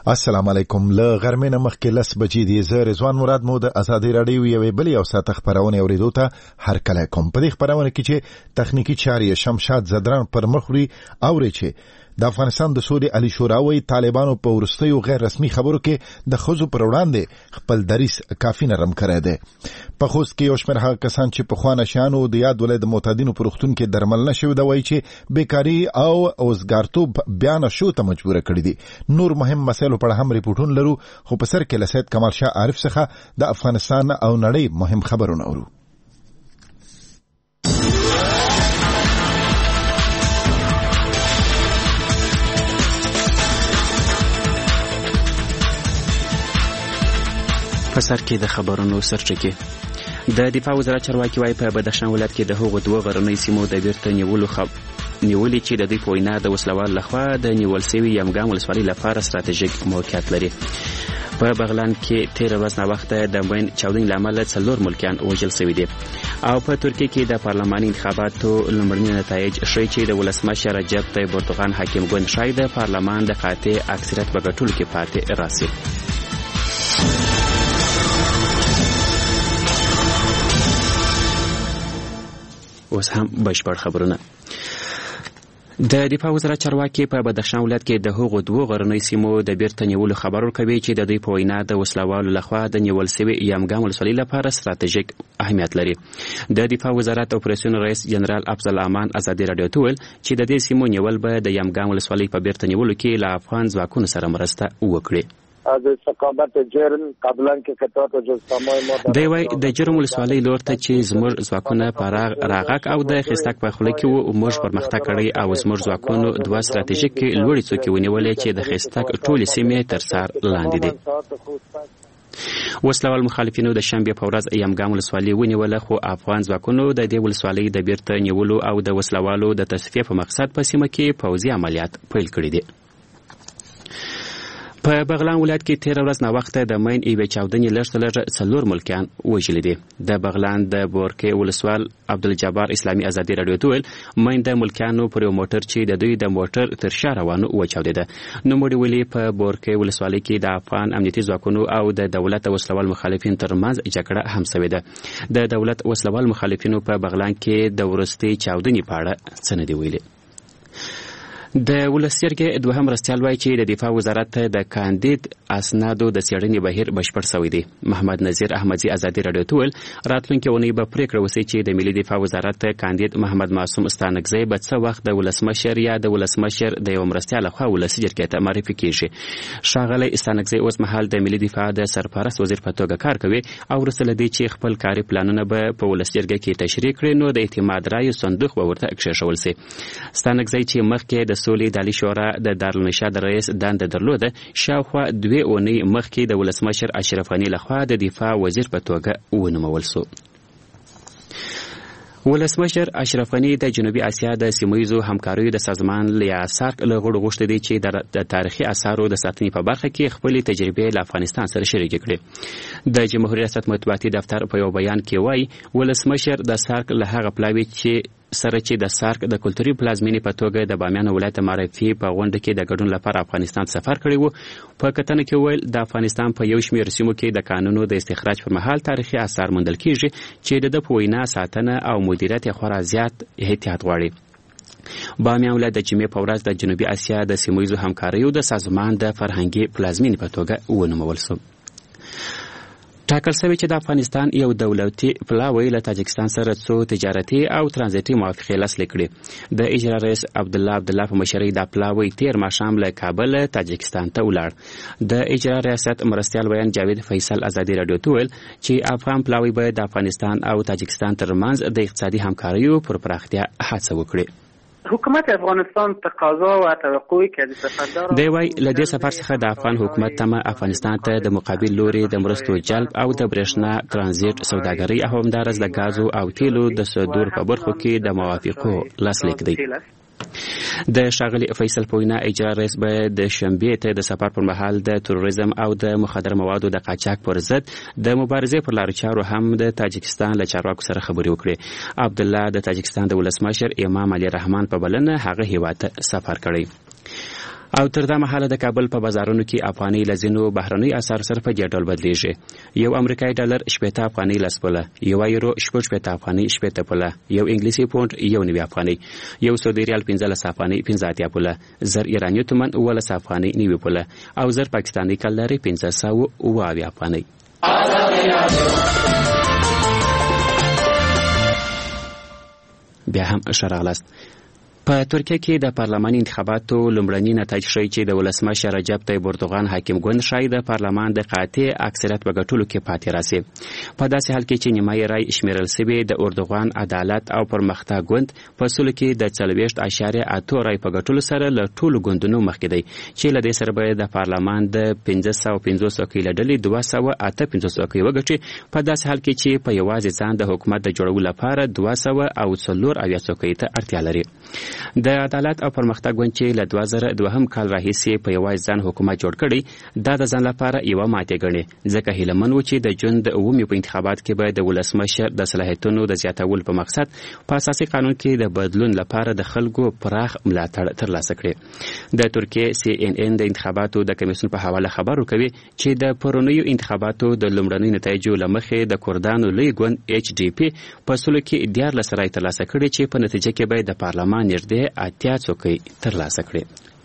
السلام علیکم. له غرمې نه مخکې 10 بجې دي. زه رضوان مراد مو د ازادي رادیو یوې بلې او ساعت خبرونه اوریدو ته هرکله کوم. په دې خبرونه کې چې تخنیکی چارې شمشاد زدران پر مخوري اوري چې د افغانستان د سولې علي شوراوي طالبانو په ورستیو غیر رسمي خبرو کې د خزو پر وړاندې خپل دریس کافي نرم کړی دی. په خوست کې یو شمېر هغه کسان چې په خوانه شانو د یاد ولایت معتادینو په روغتون کې درمل نشوي دا وایي چې بیکاری او اوسګارتوب بیان شو ته مجبور کړی دي. نور مهم مسایلو په اړه هم ریپورتونه لرو، خو په سر کې له سید کمال شاه عارف څخه د افغانستان او نړۍ مهم خبرونه اورو. په سر کې د خبرونو سرچکه د دفاع وزارت چارواکي وايي په بدخشان ولایت کې د هغو دوه غرنۍ سیمو د بیرته نیولو نیولې چې د دوی په وینا د وسلوال لخوا د نیول سوي یمګام ولسوالۍ لپاره ستراتیژیک موقعیت لري. په بغلان کې 13 ورځې نه وخت د مین چاودنې لامل 4 ملکیان وژل شوي دي. او په ترکیه کې د پارلماني انتخاباتو لومړني نتایج ښیي چې د ولسمشر رجب طیب اردوغان حاکم ګوند شای د پارلمان د قاطع اکثریت په ګټلو کې پاتې راسي. اوس هم بشپړ خبرونه. د دفاع وزارت چارواکي په بدخشان ولایت کې د هغو دوه غرنۍ سیمو د بیرته نیولو خبر ورکوي چې د دوی په وینا د وسلوالو لخوا د نیول سوي یمګام ولسوالۍ لپاره ستراتیژیک اهمیت لري. د دفاع وزارت اپریشن رئیس جنرال افضل امان ازادي رادیو ته ویل چې د دې سیمو نیول به د یمګام ولسوالۍ په بیرته نیولو کې له افغان ځواکونو سره مرسته وکړي. از استقامت جرم قبلا که کتاب جزسامای ما دی وای د جرم ولسوالۍ لور ته چې زموږ ځواکونه راغک او د خستک په خوله کې وو موږ پرمختګ کړی او زموږ ځواکونو دوه ستراتیژیک لوړې څوکې ونیولې چې د خستک ټولې سیمې تر سر لاندې دي. وسلوال مخالفینو د شنبه په ورځ یمګام ولسوالۍ ونیوله، خو افغان ځواکونو د دې ولسوالۍ د بیرته نیولو او د وسلوالو د تصفیه په مقصد په سیمه کې پوځي عملیات پیل کړي دي. په بغلان ولایت کې 13 ورځې نه وخت د مین ایوه چاودنې لږ 4 ملکیان وژل دي. د بغلان د بورکې ولسوال عبدالجبار اسلامي ازادي رادیو ته ویل مین د ملکیانو پر یو موټر چې د دوی د موټر تر شا روانو وچاودېده. نو موږ ویلي په بورکې ولسوالۍ کې د افغان امنیتي ځواکونو او د دولت وسلوال مخالفین ترمنځ جګړه هم شوې ده. د دولت وسلوال مخالفینو په بغلان کې د ورستي چاودنې په اړه څه نه دی ویلي. د ولسجرګې دوهم مرستیال وایي چې د دفاع وزارت د کاندید اسنادو د څېړنې بهیر بشپړ شوی دی. محمد نذیر احمدزي ازادي رادیو ته ویل راتلونکې اونۍ به پریکړه وشي چې د ملي دفاع وزارت کاندید محمد معصوم ستانکزی به څه وخت د ولسمشر یا د ولسمشر د یو مرستیال لخوا ولسجرګې ته معرفي کیږي. ښاغلی ستانکزی اوس مهال د ملي دفاع د سرپرست وزیر په توګه کار کوي او وروسته له دې چې خپل کاري پلانونه به په ولسجرګې کې تشریح کړي نو د اعتماد رایو صندوق به ورته کښېښول شي. ستانکزی چې مخکې د سولې د علي شورا د دارالنشاد رئیس دنده درلوده شاوخوا 2 اونۍ مخکې د ولسمشر اشرف غني لخوا د دفاع وزیر په توګه ونومول شو. ولسمشر اشرف غني د جنوبي اسیا د سیمه‌ییزو همکاریو د سازمان له سارک له غړو غوښتي دي چې د تاریخي اثارو د ساتنې په برخه کې خپل تجربې له افغانستان سره شریک کړي. د جمهوریت ریاست مطبوعاتي دفتر په یو بیان کې وایي ولسمشر د سارک له هغه پلاوي چې د سارک د کلتوري پلازمینې په توګه د بامیان ولایت معرفي په غونډه کې د ګډون لپاره افغانستان سفر کړی وو. په کتنه کې ویل د افغانستان په یو شمېر سیمو کې د قانونو د استخراج پر مهال تاریخي آثار موندل کیږي چې د په وینا ساتنه او مدیریت خورا زیات احتیاط غواړي. بامیان ولایت د جمعې په ورځ د جنوبي اسیا د سیمه‌ییزو همکاریو د سازمان د فرهنګي پلازمینې په توګه ونومول شو. ټاکل شوی چې د افغانستان یو دولتي پلاوی له تاجکستان سره څو تجارتي او ترانزیتي موافقې لاسلیک کړي. د اجرا رئیس عبدالله په مشرۍ د پلاوی 13 ماښام له کابل تاجکستان ته ولاړ. د اجرا ریاست مرستیال ویان جاوید فیصل ازادي رادیو ته ویل چې افغان پلاوی باید د افغانستان او تاجکستان ترمنځ د اقتصادي همکاریو پر پراختیا هڅه وکړي. حکومت افغانستان تقاضا و توقعی که د سفردار دی وای له دې سفر څخه د افغان حکومت تمه افغانستان ته د مقابل لوري د مرستو جلب او د برېښنا ترانزیت سوداګري او همدارس د غازو او تیلو د صدور په برخو کې د موافقو لاسلیک دی. د ښاغلي فیصل په وینا اجرا رئیس به د شنبې ته د سفر پر مهال د تروریزم او د مخدر موادو د قاچاق پر ضد د مبارزې پر لارو چارو هم د تاجکستان له چارواکو سره خبرې وکړي. عبدالله د تاجکستان د ولسمشر امام علي رحمان په بلنه هغه هیواد ته سفر کړی. او تر دا مهاله د کابل په بازارونو کې افغاني لزینو بهرنۍ اسعار سره په دې ډول بدلیږي. یو امریکایي ډالر 80 افغاني لسپله، یو یورو 80 افغاني 80 پوله، یو انګلیسي پونډ 1 افغاني، یو سعودي ریال 15 افغاني 15 پوله، زر ایراني تومن 19 افغاني 9 پوله او زر پاکستاني کلداري 500 افغاني. بیا هم شراغلاست. په ترکیه کې د پارلماني انتخاباتو لومړني نتایج ښیي چې د ولسمشر رجب طیب اردوغان حاکم ګوند ښایي د پارلمان د قاطع اکثریت په ګټلو کې پاتې راسي. په داسې حال کې چې نیمایي رای شمیرل سوي د اردوغان عدالت او پرمختګ ګوند په سلو کې د 40.8 رای په ګټلو سره له ټولو ګوندونو مخکې دی چې له دې سره به د پارلمان د 550 څوکۍ له ډلې 258 څوکۍ وګټي. په داسې حال کې چې په یوازې ځان د حکومت د جوړولو لپاره 240 څوکۍ ته اړتیا لري. د عدالت او پرمختګ ګوند چې له 2002 کال راهیسې په یوازې ځان حکومت جوړ کړی دا د ځان لپاره یوه ماتې ګڼي، ځکه هیلهمن و چې د جون د 9 په انتخابات کې به د ولسمشر د صلاحیتونو د زیاتولو په مقصد په اساسي قانون کې د بدلون لپاره د خلکو پراخ ملاتړ ترلاسه کړي. د ترکیې CNN د انتخاباتو د کمیسیون په حواله خبر ورکوي چې د پرونیو انتخاباتو د لومړنۍ نتایجو له مخې د کردانو لوی ګوند HDP په سلو کې 14 رای ترلاسه کړي چې په نتیجه کې به د پارلمان نږدې 80 څوکۍ ترلاسه کړي.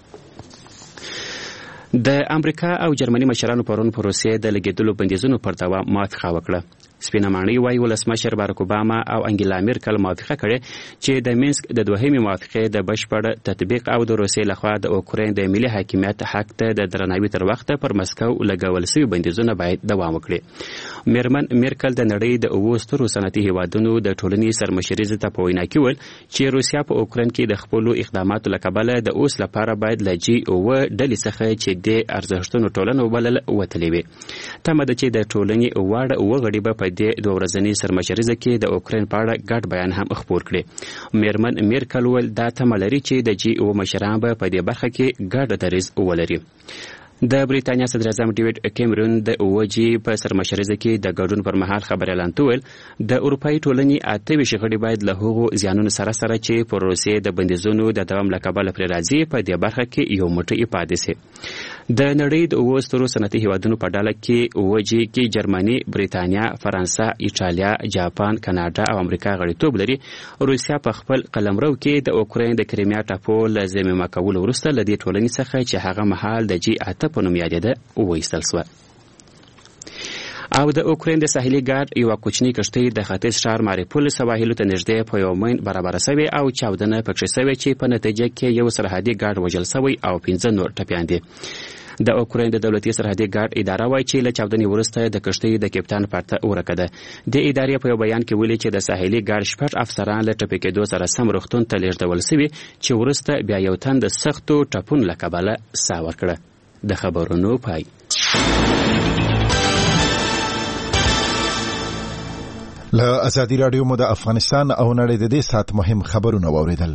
د امریکا او جرمني مشرانو پرون په روسیې د لګیدلو بندیزونو پر دوام موافقه وکړه. سپینه ماڼۍ وایي ولسمشر بارک اوباما او انګیلا میرکل موافقه کړې چې د مینسک د دوهمې موافقې د بشپړ تطبیق او د روسیې لخوا د اوکراین د ملي حاکمیت حق ته د درناوي تر وخته پر مسکو لګول شوي بندیزونه باید دوام وکړي. میرمن میرکل د نړۍ د 9 سترو صنعتي هیوادونو د ټولنې سرمشریزې ته په وینا کې وویل چې روسیا په اوکراین کې د خپلو اقداماتو له کبله د اوس لپاره باید له G9 ډلې څخه چې د ارزښتونو ټولنه وبلل وتلې وي. تمه ده چې د ټولنې واړه وغړي به په دې دوه ورځنۍ سرمشریزه کې د اوکراین په اړه ګډ بیان هم خپور کړي. میرمن میرکل وویل دا تمه لري چې د G9 مشران به په دې برخه کې ګډ دریځ ولري. د بریتانیا صدر اعظم ډیوډ کیمرون د اوجی په سرمشریزه کې د ګډون پر مهال خبر اعلان وکړ د اروپאי ټولنې 28 غړي باید له هغو زیانونو سره چې پر روسیې د بندیزونو د دوام له کبله پرې راځي په دې برخه کې یو موټی پاتې شي. د نړۍ د 9 سترو صنعتي هیوادونو په ډله کې اوجی کې جرمني، بریتانیا، فرانسه، ایټالیا، جاپان، کاناډا او امریکا غړیتوب لري. روسیا په خپل قلمرو کې د اوکراین د کریمیا ټاپو له ضمیمه کولو وروسته له دې ټولنې څخه چې هغه مهال د G8 په نوم یادېده وایستل شوه. او د اوکراین د ساحلي ګارد یوه کوچنۍ کښتۍ د ختیځ ښار ماریپول سواحلو ته نږدې په یو مین برابره سوې او چاودنه پکښې سوې چې په نتیجه کې یو سرحدي ګارد وژل سوی او 15 نور ټپیان دي. د اوکراین د دولتي سرحدي ګارد اداره وایي چې له چاودنې وروسته د کښتۍ د کپتان پرته ورکه ده. د ادارې په یو بیان کې ویلي چې د ساحلي ګارد 6 افسران له ټپي کېدو سره سم روغتون ته لیږدول سوي چې وروسته بیا یو تن د سختو ټپونو له کبله ساه ورکړه. د خبرونو پای. له ازادي راډیو مو د افغانستان او نړۍ د دې سات مهم خبرونه واوریدل.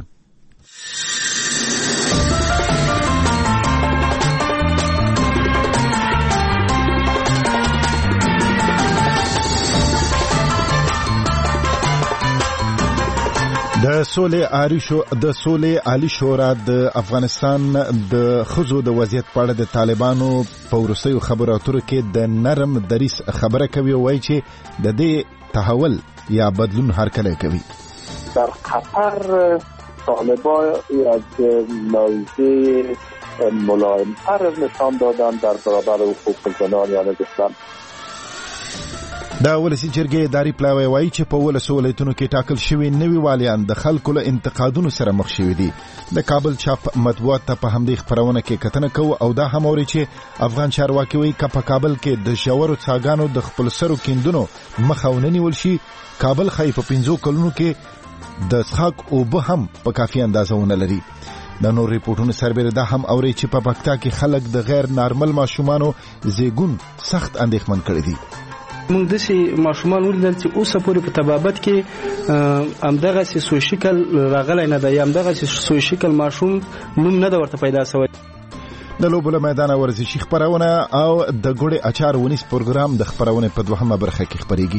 د سولې عالی شورا د افغانستان د ښځو د وضعیت په اړه د طالبانو په وروستیو خبرو اترو کې د نرم دریځ خبره کوي او وایي چې د دې تحول یا بدلون هرکلی کوي. در قطر طالبان یک موضع ملایم‌تر نشان دادن در برابر حقوق زنان اسلام. د ولسی جرګې اداري پلاوی وایي چې په ولسو ولایتونو کې ټاکل شوي نوي والیان د خلکو له انتقادونو سره مخ شوي دي. د کابل چاپ مطبوعات ته په همدې خبرونه کې کتنه کوو او دا هم اوري چې افغان چارواکي وایي که په کابل کې د ژورو څاګانو د خپل سرو کیندونو مخه ونیول شي، کابل ښایي په 15 کلونو کې د څښاک اوبه هم په کافي اندازه ونه لري. د نور ریپورټونو سربېره دا هم اوري چې په پکتیا کې خلک د غیر نارمل ماشومانو زیږون سخت اندېښمن کړي دي. موږ داسې ماشومان ولیدل چې اوسه پورې په طبابت کې همدغسې سوشیکل راغلی نه ده یا همدغسې سوشیکل ماشوم نوم نه ده ورته پیدا شوی. د لوبو له میدانه ورزشي خپرونه او د ګوړې اچار ونیس پروګرام د خپرونې په 2مه برخه کې خپرېږي.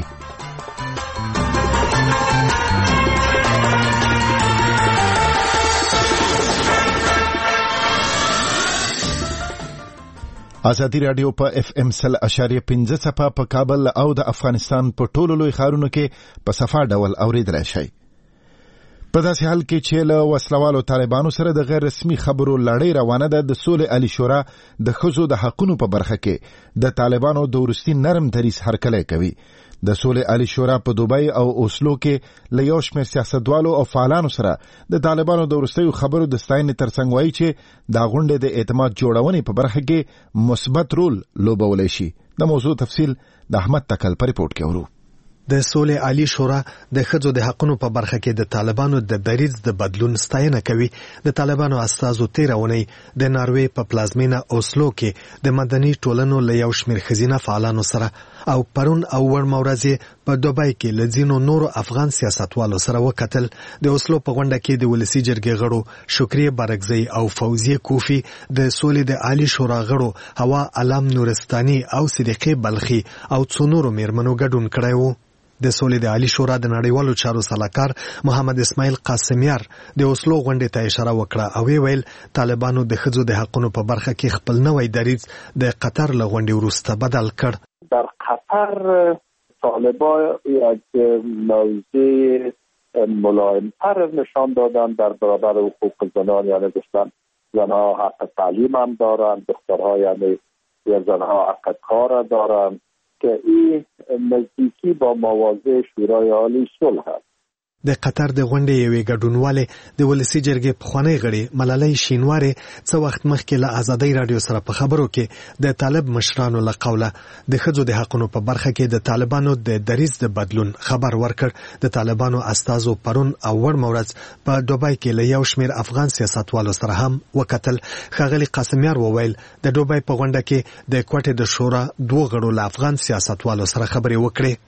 ازادي رادیو په FM 100.5 صفه په کابل او د افغانستان په ټولو لوی ښارونو کې په صفه ډول اوریدلای شئ. په داسې حال کې چې له وسلوالو طالبانو سره د غیر رسمي خبرو لړۍ روانه ده، د سولې عالی شورا د ښځو د حقونو په برخه کې د طالبانو د وروستي نرم دریځ هرکلی کوي. د سولې عالی شورا په دوبۍ او اوسلو کې له یو شمېر سیاستوالو او فعالانو سره د طالبانو د وروستیو خبرو د ستاینې ترڅنګ وایي چې دا غونډې د اعتماد جوړونې په برخه کې مثبت رول لوبولی شي. د موضوع تفصیل د احمد تکل په ریپورت کې ورو. د سولې عالی شورا د ښځو د حقونو په برخه کې د طالبانو د دریځ د بدلون ستاینه کوي. د طالبانو استازو تېره اونۍ د ناروې په پلازمینه اوسلو کې د مدني ټولنو له یو شمېر ښځینه فعالانو سره او پرون او وړمه ورځ په دوبۍ کې له ځینو نورو افغان سیاستوالو سره وکتل. د اوسلو په غونډه کې د ولسي جرګې غړو شکریه بارکزی او فوزیه کوفی، د سولې د عالی شورا غړو هوا علام نورستاني او صدیقې بلخي او څو نورو میرمنو ګډون کړی و. د سولې د عالی شورا د نړیوالو چارو سلاکار محمد اسماعیل قاسمیار د اوسلو غونډې ته اشاره وکړه او ویل طالبانو د ښځو د حقونو په برخه کې خپل نوی دریځ د قطر له غونډې وروسته بدل کړ. در قطر طالبان یک موضع ملایم‌تر نشان دادن در برابر حقوق زنان، یعنی گفتن زنها حق تعلیم هم دارند، دخترها یعنی زنها حق کار دارند که این نزدیکی با مواضع شورای عالی صلح است. د قطر د غونډې یوې ګډونوالې د ولسي جرګې پخوانی غړي ملالۍ شینوارې څه وخت مخکې له ازادۍ رادیو سره په خبرو کې د طالب مشرانو له قوله د ښځو د حقونو په برخه کې د طالبانو د دریځ د بدلون خبر ورکړ. د طالبانو استازو پرون او وړمه ورځ په دوبۍ کې له یو شمېر افغان سیاستوالو سره هم وکتل. ښاغلي قاسمیار وویل د دوبۍ په غونډه کې د کوټې د شورا دوه غړو له افغان سیاستوالو سره خبرې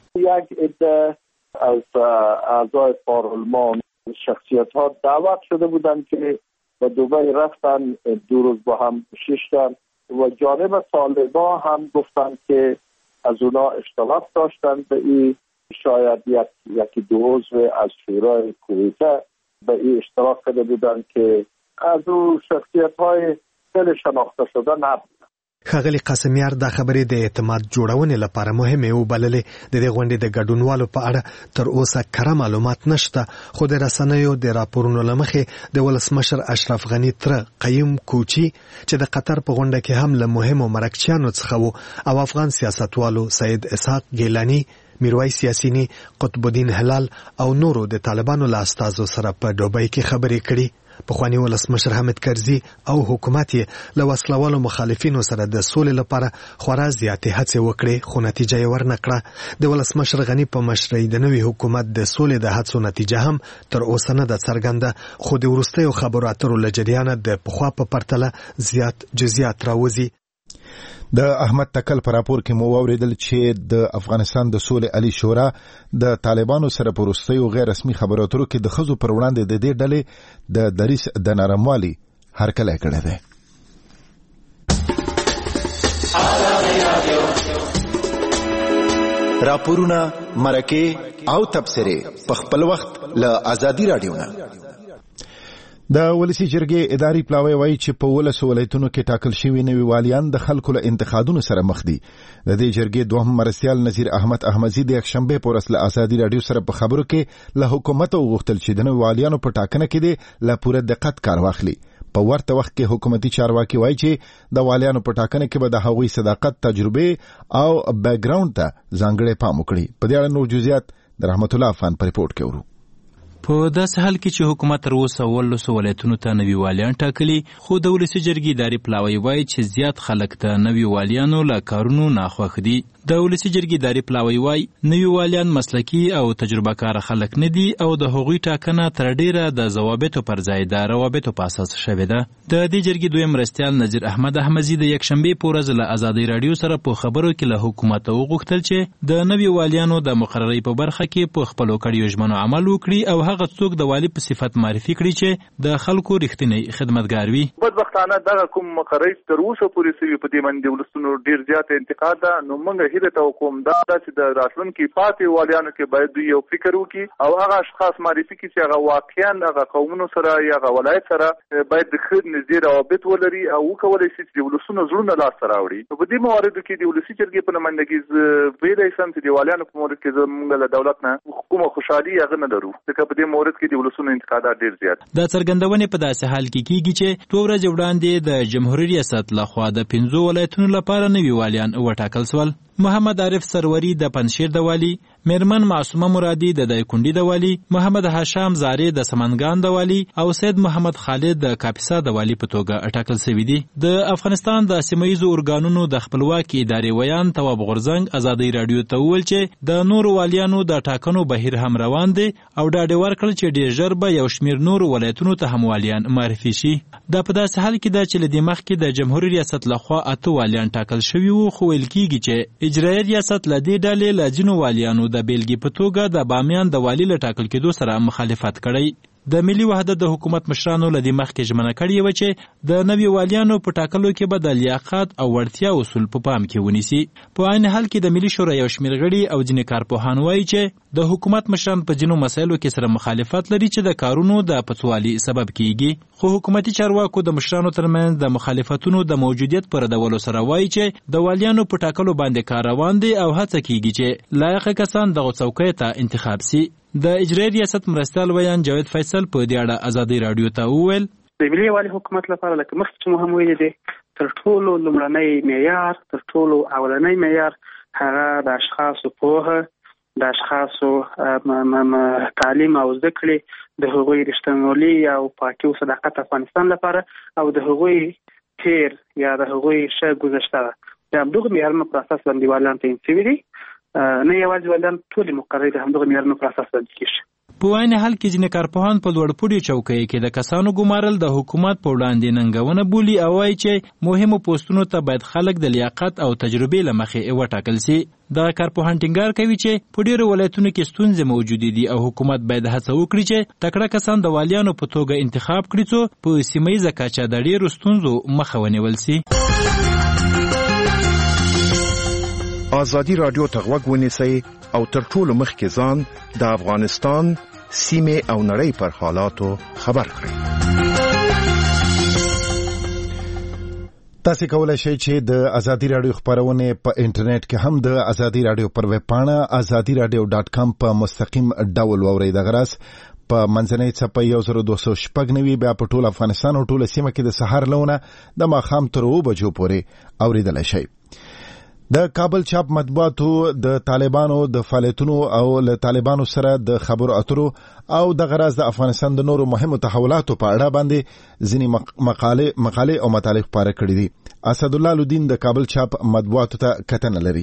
وکړې. از اعضای پارلمان شخصیت ها دعوت شده بودند که به دبی رفتن، 2 روز با هم ششتن و جانب طالبان هم گفتند که از اونا اشتراک داشتند به این، شاید یکی 2 عضو از شورای کویته به این اشتراک کرده بودند که از اون شخصیت های خیلی شناخته شده نبود. ښاغلي قاسمیار دا خبرې د اعتماد جوړونې لپاره مهمې وبللې. د دې غونډې د ګډونوالو په اړه تر اوسه کره معلومات نشته، خو د رسنیو د راپورونو له مخې د ولسمشر اشرف غني تره قیم کوچي چې د قطر په غونډه کې هم له مهمو مرکچیانو څخه وو او افغان سیاستوالو سید اسحاق ګیلانی، میرویس یاسینی، قطب الدین هلال او نورو د طالبانو له استازو سره په دوبۍ کې خبرې کړي. پخوانی ولسمشر حامد کرزي او حکومت یې له وسلوالو مخالفینو سره د سولې لپاره خورا زیاتې هڅې وکړې، خو نتیجه یې ورنه کړه. د ولسمشر غني په مشرۍ د نوي حکومت د سولې د هڅو نتیجه هم تر اوسه نه ده څرګنده، خو د وروستیو خبرو اترو له جریانه د پخوا په پرتله زیات جزئیات راوځي. د احمد تکل په راپور کې مو واوریدل چې د افغانستان د سولې عالی شورا د طالبانو سره په وروستیو غیر رسمي خبرو اترو کې د ښځو پر وړاندې د دې ډلې د دریځ د نرموالي هرکلی کړی دی. راپورونه، مرکې او تبصرې په خپل وخت له ازادي رادیو نه. د ولسي جرګې اداري پلاوی وایي چې په 12 ولایتونو کې ټاکل شوي نوي والیان د خلکو له انتقادونو سره مخ دي. د دې جرګې دوهم مرستیال نظیر احمد احمدزي د یکشنبې په ورځ له ازادي رادیو سره په خبرو کې له حکومت وغوښتل چې د نوي والیانو په ټاکنه کې دې له پوره دقت کار واخلي. په ورته وخت کې حکومتي چارواکي وایي چې د والیانو په ټاکنه کې به د هغوی صداقت، تجربه او بیک ګراوند ته ځانګړی پام وکړي. په دې اړه نور جزئیات د رحمت الله افغان په ریپورت کې ورو. په داسې حال کې چې حکومت تر اوسه 12 ولایتونو ته نوي والیان ټاکلي، خو د ولسي جرګې اداري پلاوی وایي چې زیات خلک د نوي والیانو له کارونو ناخوښ دي. د ولسي جرګې اداري پلاوی وایي نوي والیان مسلکي او تجربه کار خلک نه دي او د هغوی ټاکنه تر ډیره د ضوابطو پر ځای د روابطو په اساس شوې ده. د دې جرګې دویم مرستیال نظیر احمد احمدزي د یکشنبې په ورځ له ازادي رادیو سره په خبرو کې له حکومت وغوښتل چې د نوي والیانو د مقررۍ په برخه کې په خپلو کړیو ژمنو عمل وکړي او هغه څوک د والی په صفت معرفي کړي چې د خلکو رښتینی خدمتګار وي. بدبختانه دغه کوم مقررۍ تر اوسه پورې سوي په دې باندې ولستونو ډیر زیات انتقاد ده، نو موږ هیله توقم دا چې د راتلونکي پاتې والیانو کې باید دوی یو فکر وکړي او هغه اشخاص معرفي کړي چې هغه واقعا هغه قومونو سره یا هغه ولایت سره باید د ښه نږدې روابط ولري او وکولی شي چې د ولسونو زړونه لاسته راوړي. په دې مواردو کې د ولسي جرګې په نمایندګي ویلی سم چې د والیانو په مورد کې زموږ له دولت نه کومه خوشحالي هغه نه لرو، ځکه په دې مورد کې د ولسونو انتقادات ډېر زیات. د څرګندونې په داسې حال کې کیږي چې څو ورځې وړاندې د جمهوریت ریاست لخوا د 5 ولایتونو لپاره نوي والیان وټاکل شول. محمد عارف سروري د پنشیر د والی، میرمن معصومه مرادي د دایکندي د والی، محمد هاشم زاري د سمنګان د والی او سید محمد خالد د کاپیسا د والی په توګه اټاکل شوي دي. د افغانستان د سیمه‌ییزو ارګانونو د خپلواکي ادارې ویان تواب غورزنګ ازادي رادیو ته وویل چې د نورو والیانو د ټاکنو بهیر هم روان دي او ډاډ ورکړ چې ډېر ژر به یو شمېر نورو ولایتونو ته هم والیان معرفي شي. دا په داسې حال کې ده چې له دې مخکې د جمهوریت ریاست لخوا 8 والیان ټاکل شوي وو، خو ویل کېږي چې اجرایي ریاست له دې ډلې له ځینو والیانو د بیلګې په توګه د بامیان د والي له ټاکل کېدو سره مخالفت کړی. د ملي وحدت د حکومت مشرانو له دې مخکې ژمنه کړې وه چې د نوي والیانو په ټاکلو کې به د لیاقت او وړتیا اصول په پام کې ونیسي. په عین حال کې د ملي شورا یو شمېر غړي او ځینې کارپوهان وایي چې د حکومت مشران په ځینو مسایلو کې سره مخالفت لري چې د کارونو د پڅوالي سبب کیږي. خو حکومتي چارواکو د مشرانو ترمنځ د مخالفتونو د موجودیت پر ردولو سره وایي چې د والیانو په ټاکلو باندې کار روان دی او هڅه کیږي چې لایق کسان دغه څوکۍ ته انتخاب سي. د اجرایي ریاست مرستیال ویان جاوید فیصل په دې اړه ازادي رادیو ته وویل د ملي والي حکومت لپاره لکه مخکې چې مو هم ویلي دي تر ټولو لومړنی معیار تر ټولو اولنی معیار هغه د اشخاصو پوهه، د اشخاصو تعلیم او زده کړې، د هغوی رښتینولي او پاکي او صداقت افغانستان لپاره او د هغوی تیر یا د هغوی ښه ګذشته ده. د همدغه معیارونو په اساس باندې والیان تعیین شوي دي، نه یوازې والیان ټولې مقررې د همدغه معیارونو په اساس باندې کېږي. په عین حال کې ځینې کارپوهان په لوړپوړي چوکۍ کې د کسانو ګمارل د حکومت په وړاندې ننګونه بولي او وایي چې مهمو پوسټونو ته باید خلک د لیاقت او تجربې له مخې وټاکل سي. د کارپوهان ټینګار کوي چې په ډېرو ولایتونو کې ستونزې موجودې دي او حکومت باید هڅه وکړي چې تکړه کسان د والیانو په توګه انتخاب کړي څو په سیمه‌ییزه کچه د ډېرو ستونزو مخه ونیول سي. ازادي رادیو ته غوږ ونیسئ او تر ټولو مخکې ځان د افغانستان سیمې او نړۍ پر حالاتو خبر کړئ. تاسو کولای شئ چې د ازادي رادیو خبرونه په انټرنیټ کې هم د ازادي رادیو پر ویب پاڼه azadiradio.com په مستقیم ډول واورئ. د غراس په منځنۍ څپه 1296 بیا په ټول افغانستان او ټول سیمه کې د سحر لونه د ماښام تر 2 بجو پورې اوریدلای شئ. د کابل چاپ مطبوعاتو د طالبانو د فعالیتونو او له طالبانو سره د خبرو اترو او د غراز د افغانستان د نورو مهمو تحولاتو په اړه باندې ځینې مقالې او مطالب خپاره کړي دي. اسدالله لودین د کابل چاپ مطبوعاتو ته کتنه لري.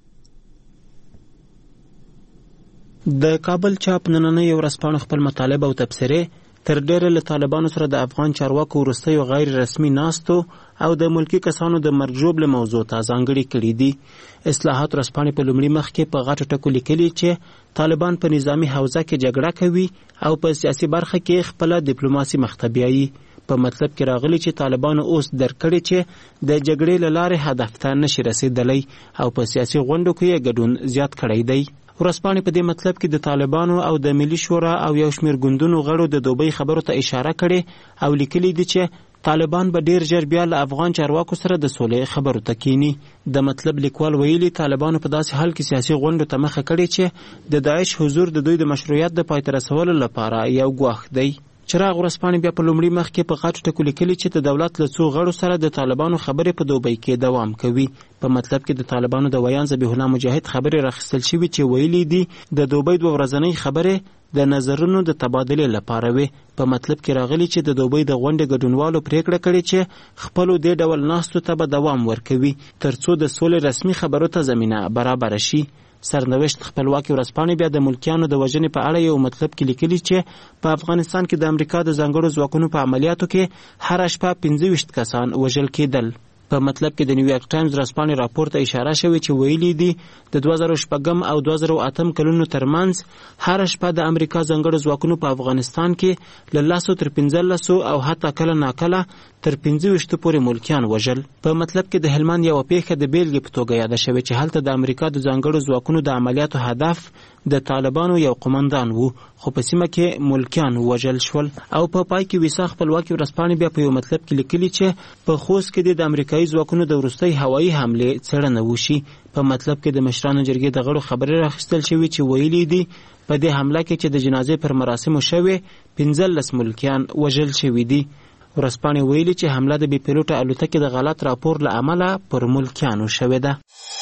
د کابل چاپ نننۍ ورځپاڼه خپل مطالب او تبصرې تر ډېره له طالبانو سره د افغان چارواکو وروستیو غیر رسمي ناستو او د ملکی کسانو د مرګ ژوبله موضوع ته ځانګړې کړي دي. اصلاحات ورځپاڼې په لومړي مخ کې په غټو ټکو لیکلي چې طالبان په نظامي حوزه کې جګړه کوي او په سیاسي برخه کې خپله ډیپلوماسي مخته بیایي. په مطلب کې راغلي چې طالبانو اوس درک کړي چې د جګړې له لارې هدف ته نشي رسېدلی او په سیاسي غونډو کې یې ګډون زیات کړی دی. ورځپاڼې په دې مطلب کې د طالبانو او د ملي شورا او یو شمېر ګوندونو غړو د دوبۍ خبرو ته اشاره کړې او لیکلي دي چې طالبان به ډیر ژر بیا له افغان چارواکو سره د سولې خبرو ته کینی. د مطلب لیکوال ویلي طالبانو په داسې حال کې سیاسي غونډو ته مخه کړې چې د داعش حضور د دوی د مشروعیت د پای ته رسولو لپاره یو ګواښ دی. چراغ ورځپاڼې بیا په لومړي مخ کې په غټو ټکو لیکلي چې د دولت له څو غړو سره د طالبانو خبرې په دوبۍ کې دوام کوي. په مطلب کې د طالبانو د ویان ذبیح الله مجاهد خبرې راخیستل شوي چې ویلي دي د دوبۍ 2 ورځنۍ خبرې د نظرونو د تبادلې لپاره وي. په مطلب کې راغلي چې د دوبۍ د غونډې ګډونوالو پریکړه کړې چې خپلو دې ډول ناستو ته به دوام ورکوي ترڅو د سولې رسمي خبرو ته زمینه برابره شي. سرنوشت خپلواکي ورځپاڼې بیا د ملکیانو د وژنې په اړه یو مطلب کې لیکلي چې په افغانستان کې د امریکا د ځانګړو ځواکونو په عملیاتو کې هر شپه 25 کسان وژل کېدل. په مطلب کې د نیویارک ټایمز ورځپاڼې راپور ته اشاره شوې چې ویلي دي د 2006 او 2008 کلونو ترمنځ هر شپه د امریکا ځانګړو ځواکونو په افغانستان کې له 10 تر 15 او حتی کله ناکله تر 25 پورې ملکیان وژل. په مطلب کې د هلمند یو پیښه د بیلګې په توګه یاد شوې چې هلته د امریکا د ځانګړو ځواکونو د عملیاتو هدف د طالبانو یو قومندان وو، خو په سیمه کې ملکیان وژل شول. او په پای کې ویسا خپلواکي ورځپاڼې بیا په یو مطلب کې لیکلي چې په خوست کې د امریکایي ځواکونو د وروستۍ هوایي حملې څېړنه وشي. په مطلب کې د مشرانو جرګې د غړو خبرې راخیستل شوې چې ویلي دي په دې حمله کې چې د جنازې پر مراسمو شوې 15 ملکیان وژل شوي دي. ورځپاڼې ویلي چې حمله د بې پیلوټه الوتکې د غلط راپور له امله پر ملکیانو شوې ده.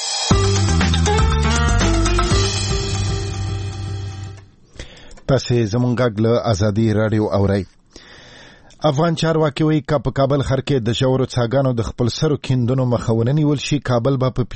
تاسې زموږ غږ له ازادي راډیو اورئ. افغان چارواکي وایي که په کابل ښار کې د ژورو څاګانو د خپل سرو کیندنو مخه ونه نیول شي، کابل به په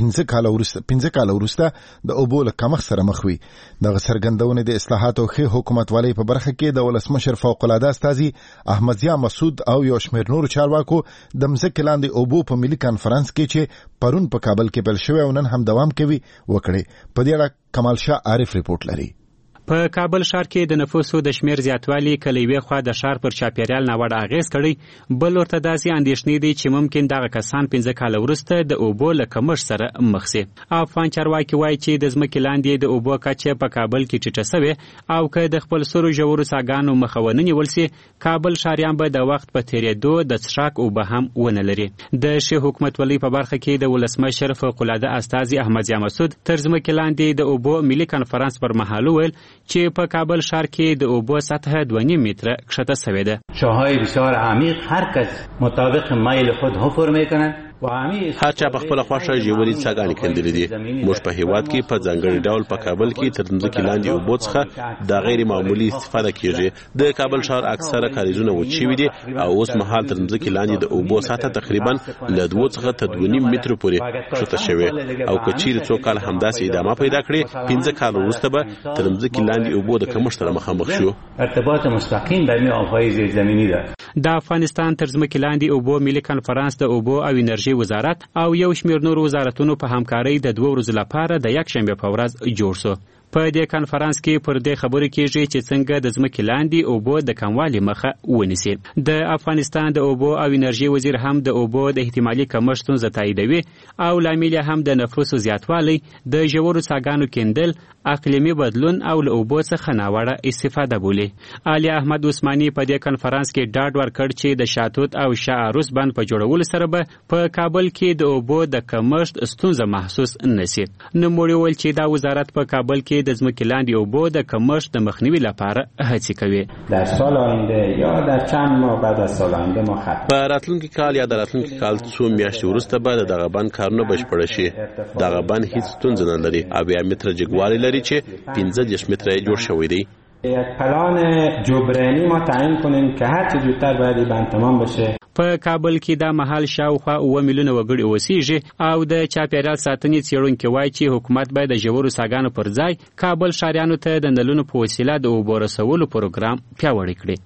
15 کاله وروسته د اوبو له کمښت سره مخ وي. دغه څرګندونې د اصلاحاتو او ښې حکومتوالۍ په برخه کې د ولسمشر فوق العاده استازي احمدضیاء مسعود او یو شمېر نورو چارواکو د مځکې لاندې اوبو په ملي کانفرنس کې چې پرون په کابل کې پیل شوی او نن هم دوام کوي وکړي. په دې اړه کمال شاه عارف رپورټ لري. په کابل ښار کې د نفوسو د شمیر زیاتوالی کله یوې خوا د ښار پر چاپیریال ناوړه اغېز کړی، بل ورته داسې اندېښنې دي چې ممکن دغه کسان 15 کاله وروسته د اوبو له کمښت سره مخ شي. افغان چارواکي وایي چې د ځمکې لاندې د اوبو کچه په کابل کې ټیټه سوې او که د خپل سرو ژورو څاګانو مخه ونه نیول سي، کابل ښاریان به د وخت په تېرېدو د څښاک اوبه هم ونه لري. د ښې حکومتولۍ په برخه کې د ولسمشر فوق العاده استازي احمدضیاء مسعود تر ځمکې لاندې د اوبو ملي کانفرنس پر مهال وویل چې په کابل ښار کې د اوبو سطح 2.5 متره کښته شوې ده. چاهای بسیار عمیق هر کس مطابق میل خود حفر میکنند. هر چا په خپل خوښه ژورې څاګانې کیندلې دي. موږ په هیواد کې په ځانګړي ډول په کابل کې تر ځمکې لاندې اوبو څخه د غیر معمولي استفاده کیږي. د کابل ښار اکثره کاریزونه وچ شوي دي او اوس مهال تر ځمکې لاندې د اوبو سطح تقریبا له 2 څخه تر 2.5 مترو پورې کښته شوې او که چیرې څو کال همداسې ادامه پیدا کړي، 15 کال وروسته به تر ځمکې لاندې اوبو د کمښت سره مخامخ شو. ارتباط مستقیم بین آبهای زیرزمینی دارد. د افغانستان تر ځمکې لاندې اوبو ملي کانفرنس د اوبو او انرژي وزارت او یو شمېر نورو وزارتونو په همکارۍ د 2 ورځو لپاره د یکشنبې په ورځ جوړ شو. په دې کانفرنس کې پر دې خبرې کېږي چې څنګه د ځمکې لاندې اوبو د کموالي مخه ونیسي. د افغانستان د اوبو او انرژي وزیر هم د اوبو د احتمالي کمښت ستونزه تاییدوي او لامل هم د نفوسو زیاتوالی، د ژورو څاګانو کیندل، اقلیمي بدلون او له اوبو څخه ناوړه استفاده بولي. علي احمد عثماني په دې کانفرنس کې ډاډ ورکړ چې د شاتوت او شاه عروس بند په جوړولو سره به په کابل کې د اوبو د کمښت ستونزه محسوس نشي. نوموړي وویل چې دا وزارت په کابل کې د ځمکې لاندې اوبو د کمښت د مخنیوي لپاره هڅې کوي. در سال آینده یا در چند ماه بعد از سال آینده ما په راتلونکي کال یا د راتلونکي کال څو میاشتې وروسته به د دغه بند کارونه بشپړ شي. دغه بند هیڅ ستونزه نه لري او 10 متره جګوالی لري چې 15 متره جوړ شوی دی. یک پلان جبرانی ما تعیین کنیم که هر چه زودتر باید این بند تمام بشه. په کابل کې دا مهال شاوخوا 9 میلیونه وګړي اوسېږي او د چاپیریال ساتنې څېړونکي وایي چې حکومت باید د ژورو څاګانو پر ځای کابل ښاریانو ته د نلونو په وسیله د اوبو رسولو پروګرام پیاوړی کړي.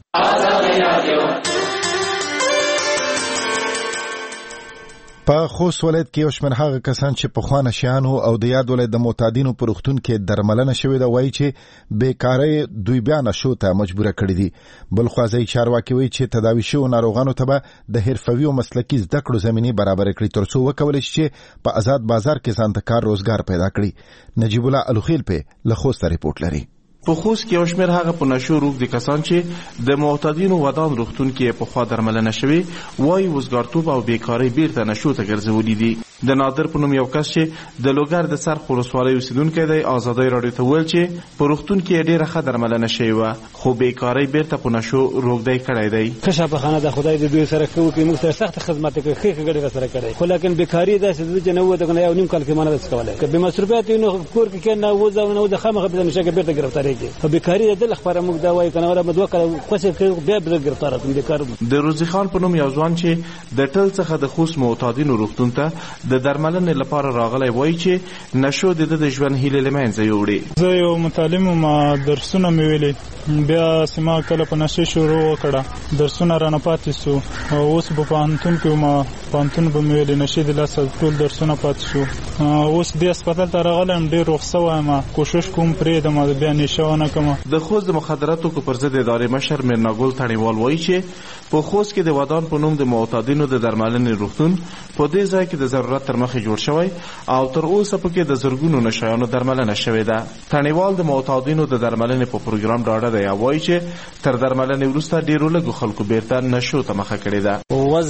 په خوست ولایت کې یو شمېر هغه کسان چې پخوا نشیانو او د یاد ولایت د معتادینو په روغتون کې درملنه شوې ده وایي چې بیکارۍ دوی بیا نشو ته مجبوره کړي دي. بل خوا ځایي چارواکي وایي چې تداوي شوو ناروغانو ته به د حرفوي او مسلکي زده کړو زمینې برابر کړي تر څو وکولی شي چې په آزاد بازار کې ځان ته کار روزګار پیدا کړي. نجیب الله الخیل په له خوسته رپورټ لري. په خوست کې یو شمېر هغه په نشو روغ دي کسان چې د معتادینو ودان روغتون کې پخوا درملنه شوې وایي وزګارتوب او بیکارۍ بیرته نشو ته ګرځولي دي. د نادر په نوم یو کس چې د لوګر د سرخ ولسوالۍ اوسیدونکی دی ازادۍ راډیو ته وویل چې په روغتون کې ډېره ښه درملنه شوې وه خو بیکارۍ بیرته په نشو روږدی کړی دی. ښه شفاخانه ده خدای د دوی سره ښه وکړي موږ سره سخته خدمت یې کړې ښې ګټې راسره کړی خو لیکن بیکاري داسې ده چې نه ووته که نه یو نیم کال کې ما نه داسې کولی که بې مصروفیت وي نو کور کې نه وځه او نه وځه خامخا به نشه کې بیرته ګرفتارېږي خو بیکاري د دل خبره موږ دا وایو که نه وره 2 کاله خوشې کړي بیا به ګرفتاره کړم بیکار. د روزي خان په نوم یو ځوان چې د ټل څخه د خوست معتادینو روغتون ته د درملنې لپاره راغلی وایي چې نشو د د ژوند هیلې له منځه یوړې. زه یو متعلم ما درسونه مې ویلې بیا سما کله په نشې شروع وکړه درسونه رانه پاتې سو اوس په پوهنتون کې ما پوهنتون به مې ویلې نشې د لاسه ټول درسونه پاتې شو اوس بیا هسپتال ته راغلم ډېر رخصه وایم کوشش کوم پرېږدم بیا نشه ونه کړم. د خوست د مخدراتو پر ضد ادارې مشر میرناګل تڼیوال وایي چې په خوست کې د ودان په نوم د معتادینو د درملنې روغتون په دې ځای کې د ضرورت تر مخې جوړ شوی او تر اوسه پکې د زرګونو نشایانو درملنه شوې ده. تڼیوال د معتادینو د درملنې په پروګرام ډاډه دی او وایي چې تر درملنې وروسته ډېرو لږو خلکو بیرته نشو ته مخه کړې ده.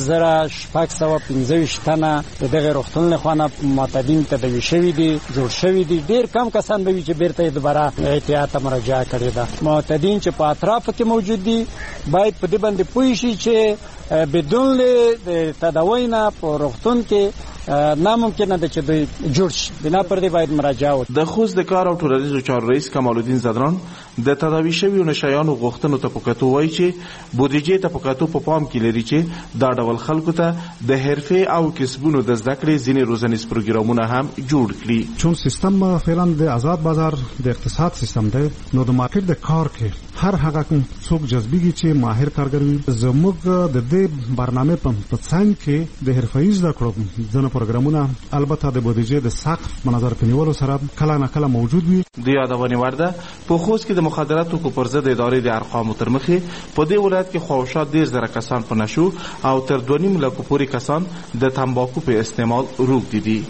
2615 تنه د دغه روغتون له خوا نه معتادین تداوي شوي دي، جوړ شوي دي. ډېر کم کسان به وي چې بیرته دوباره احتیاط ته مراجعه کړې ده. معتادین چې په اطرافو کې موجود دي باید په دې باندې پوه شي چې بدون له تداوی نه په روغتون کې ناممکنه ده چې دوی جوړ شي. بنا پر دې باید مراجعه وکړي. د خوست د کار او ټولنیزو چارو رئیس کمال الدین زدران د تداوي شویو نشایانو غوښتنو ته په کتو وایي چې بودیجې ته په کتو په پام کې لري چې دا ډول خلکو ته د حرفې او کسبونو د زده کړې ځینې روزنیز پروګرامونه هم جوړ کړي. چون سیستم فعلا د آزاد بازار د اقتصاد سیستم دی، نو د مارکیټ د کار کې هر هغه څوک جذبېږي چې ماهر کارګر وي. زموږ د دې برنامه په څنګ کې د حرفه‌ایي زده کړو ځینې پروګرامونه البته د بودیجې د سقف منظر په نیولو سره کله نه کله موجود وي. د یادونې وړ ده په خوست کې د مخدراتو پر ضد ادارې د ارقامو تر مخې په دې ولایت کې خواوشا 10,000 کسان په نشو او تر 2.5 لکه پورې کسان د تمباکو په استعمال روږدي دي.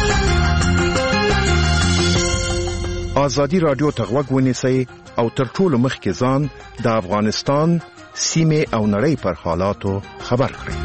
ازادي رادیو ته غوږ ونیسئ او تر ټولو مخکې ځان د افغانستان سیمې او نړۍ پر حالاتو خبر کړئ.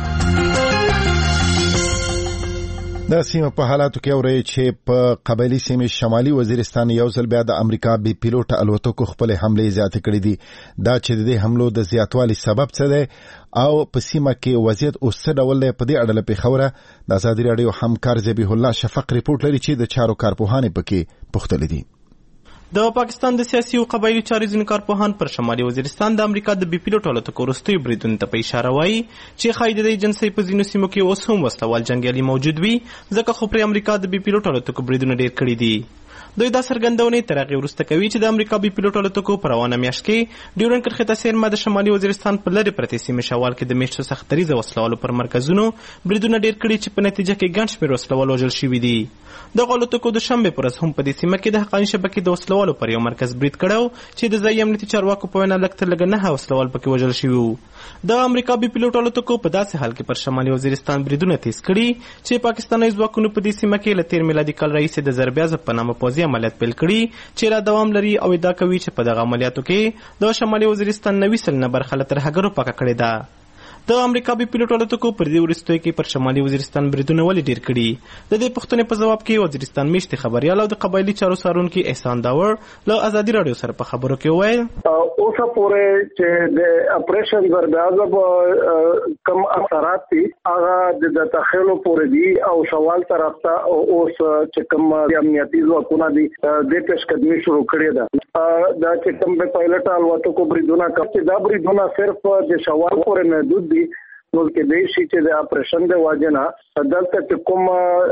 د سیمه په حالاتو کې اوري چې په قبایلی سیمه شمالي وزیرستان یو ځل بیا د امریکا بي پیلوټ الوتکو خپل حمله زیات کړې دي. دا چې د حملو د زیاتوالي سبب څه دی او په سیمه کې وضعیت اوس څه ډول دی، په دې اړه له پیښوره د ازادي رادیو همکار ذبیح الله شفق ریپورت لري چې د چارو کارپوهانې پکې پوښتلې دي. د پاکستان د سیاسي او قبایلی چارو ځینې کارپوهان پر شمالي وزیرستان د امریکا د بي پیلوټ الوتکو وروستیو بریدونو ته په اشاره وایي چې ښایي د دې ایجنسۍ په ځینو سیمو کې اوس هم وسلوال جنګیالي موجود وي، ځکه خو پرې امریکا د بي پیلوټ الوتکو بریدونه ډېر کړي دي. دوی دا څرګندونې تر هغې وروسته کوي چې د امریکا بي پیلوټ الوتکو په روانه میاشت کې ډیورنډ کرښې څیرمه د شمالي وزیرستان په لرې پرتې سیمې شوال کې د میشتو سختریزه وسلوالو پر مرکزونو بریدونه ډېر کړي چې په نتیجه کې ګڼ شمېر وسلوال وژل شوي دي. دغه الوتکو د شنبې په ورځ هم په دې سیمه کې د حقاني شبکې د وسلوالو پر یو مرکز برید کړی چې د ځایي امنیتي چارواکو په وینا لږ تر لږه 9 وسلوال پکې وژل شوي وو. د امریکا بي پیلوټ الوتکو په داسې حال کې پر شمالي وزیرستان بریدونه تیز کړي چې پاکستاني ځواکونو په دې سیمه کې له 13 میلادي کال راهیسې د ضربیازب په نامه پوځي عملیات پیل کړي چې لا دوام لري او ادعا کوي چې په دغه عملیاتو کې د شمالي وزیرستان 90% برخه له ترهګرو پاکه کړې ده. د امریکا بي پیلوټ الوتکو پر دې وروستیو کې پر شمالي وزیرستان بریدونه ولې ډېر کړي؟ د دې پوښتنې په ځواب کې وزیرستان میشتي خبریال او د قبایلي چارو څارونکي احسان داور له ازادي راډیو سره په خبرو کې وویل اوسه پورې چې د اپریشن ضربیازب کم اثرات دي هغه د تخیلو پورې دي او شوال طرف ته اوس چې کم امنیتي ځواکونه دي د پیشقدمي شروع کړې ده. دا چې کم به پایلټ الوتکو بریدونه کوي دا بریدونه صرف د شوال پورې محدود دي، نو کې د شي چې د اپریشن د واجنه دلته چې کوم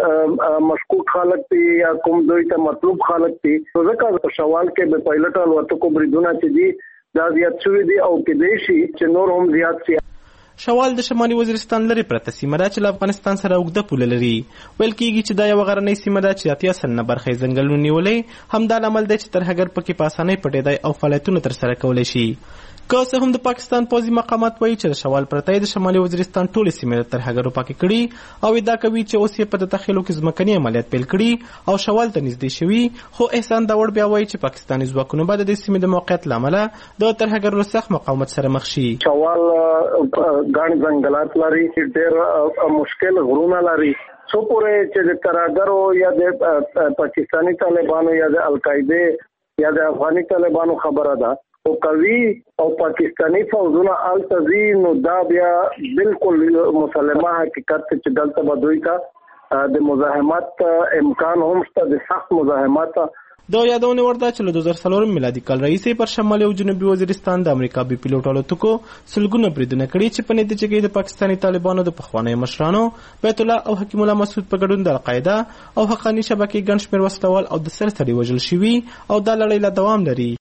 مشکوک خلک دي یا کوم دوی ته مطلوب خلک دي ځکه شوال کې به پایلټ الوتکو بریدونه چې دي دا زیات شوي دي او کې د شي چې نور هم زیات شي. شوال د شمالي وزیرستان لري پرته سیمه ده چې له افغانستان سره اوږده پوله لري. ویل کېږي چې دا یوه غرنۍ سیمه ده چې 80% برخه یې ځنګلونو نیولې. همدا لامل دی چې ترهګر پکې په اسانۍ پټېدی او فعالیتونه ترسره کولی شي. که څه هم د پاکستان پوځي مقامات وایي چې د شوال پرته د شمالي وزیرستان ټولې سیمې د ترهګرو پاکې کړي او ادعا کوي چې اوس یې په تخیلو کې ځمکني عملیات پیل کړي او شوال ته نږدې شوي. خو احسان داور بیا وایي چې پاکستاني ځواکونو به د دې سیمې د موقعیت له امله د ترهګرو سخت مقاومت سره مخ شي. شوال ګڼ ځنګلات لري، ډېر مشکل غرونه لري. څو پورې چې د ترهګرو یا د پاکستاني طالبانو یا د القاعده یا د افغاني طالبانو خبره ده او کوي او پاکستانی فوجونه التزی نو دا بیا بالکل مسلمه حقیقت چې دلته بدوي کا د مزاحمت امکان هم شته، د سخت مزاحمت. دا یادونه ورته چې له 2004 میلادي کال راهیسې پر شمالي او جنوبي وزیرستان د امریکا بي پیلوټ الوتکو سلګونه بریدونه کړي چې په نتیجه کې د پاکستاني طالبانو د پخوانیو مشرانو بیت الله او حکیم الله مسعود په ګډون د القاعده او حقاني شبکې ګڼ شمېر وسلوال او د سرتړي وژل شوي او دا لړۍ لا دوام لري.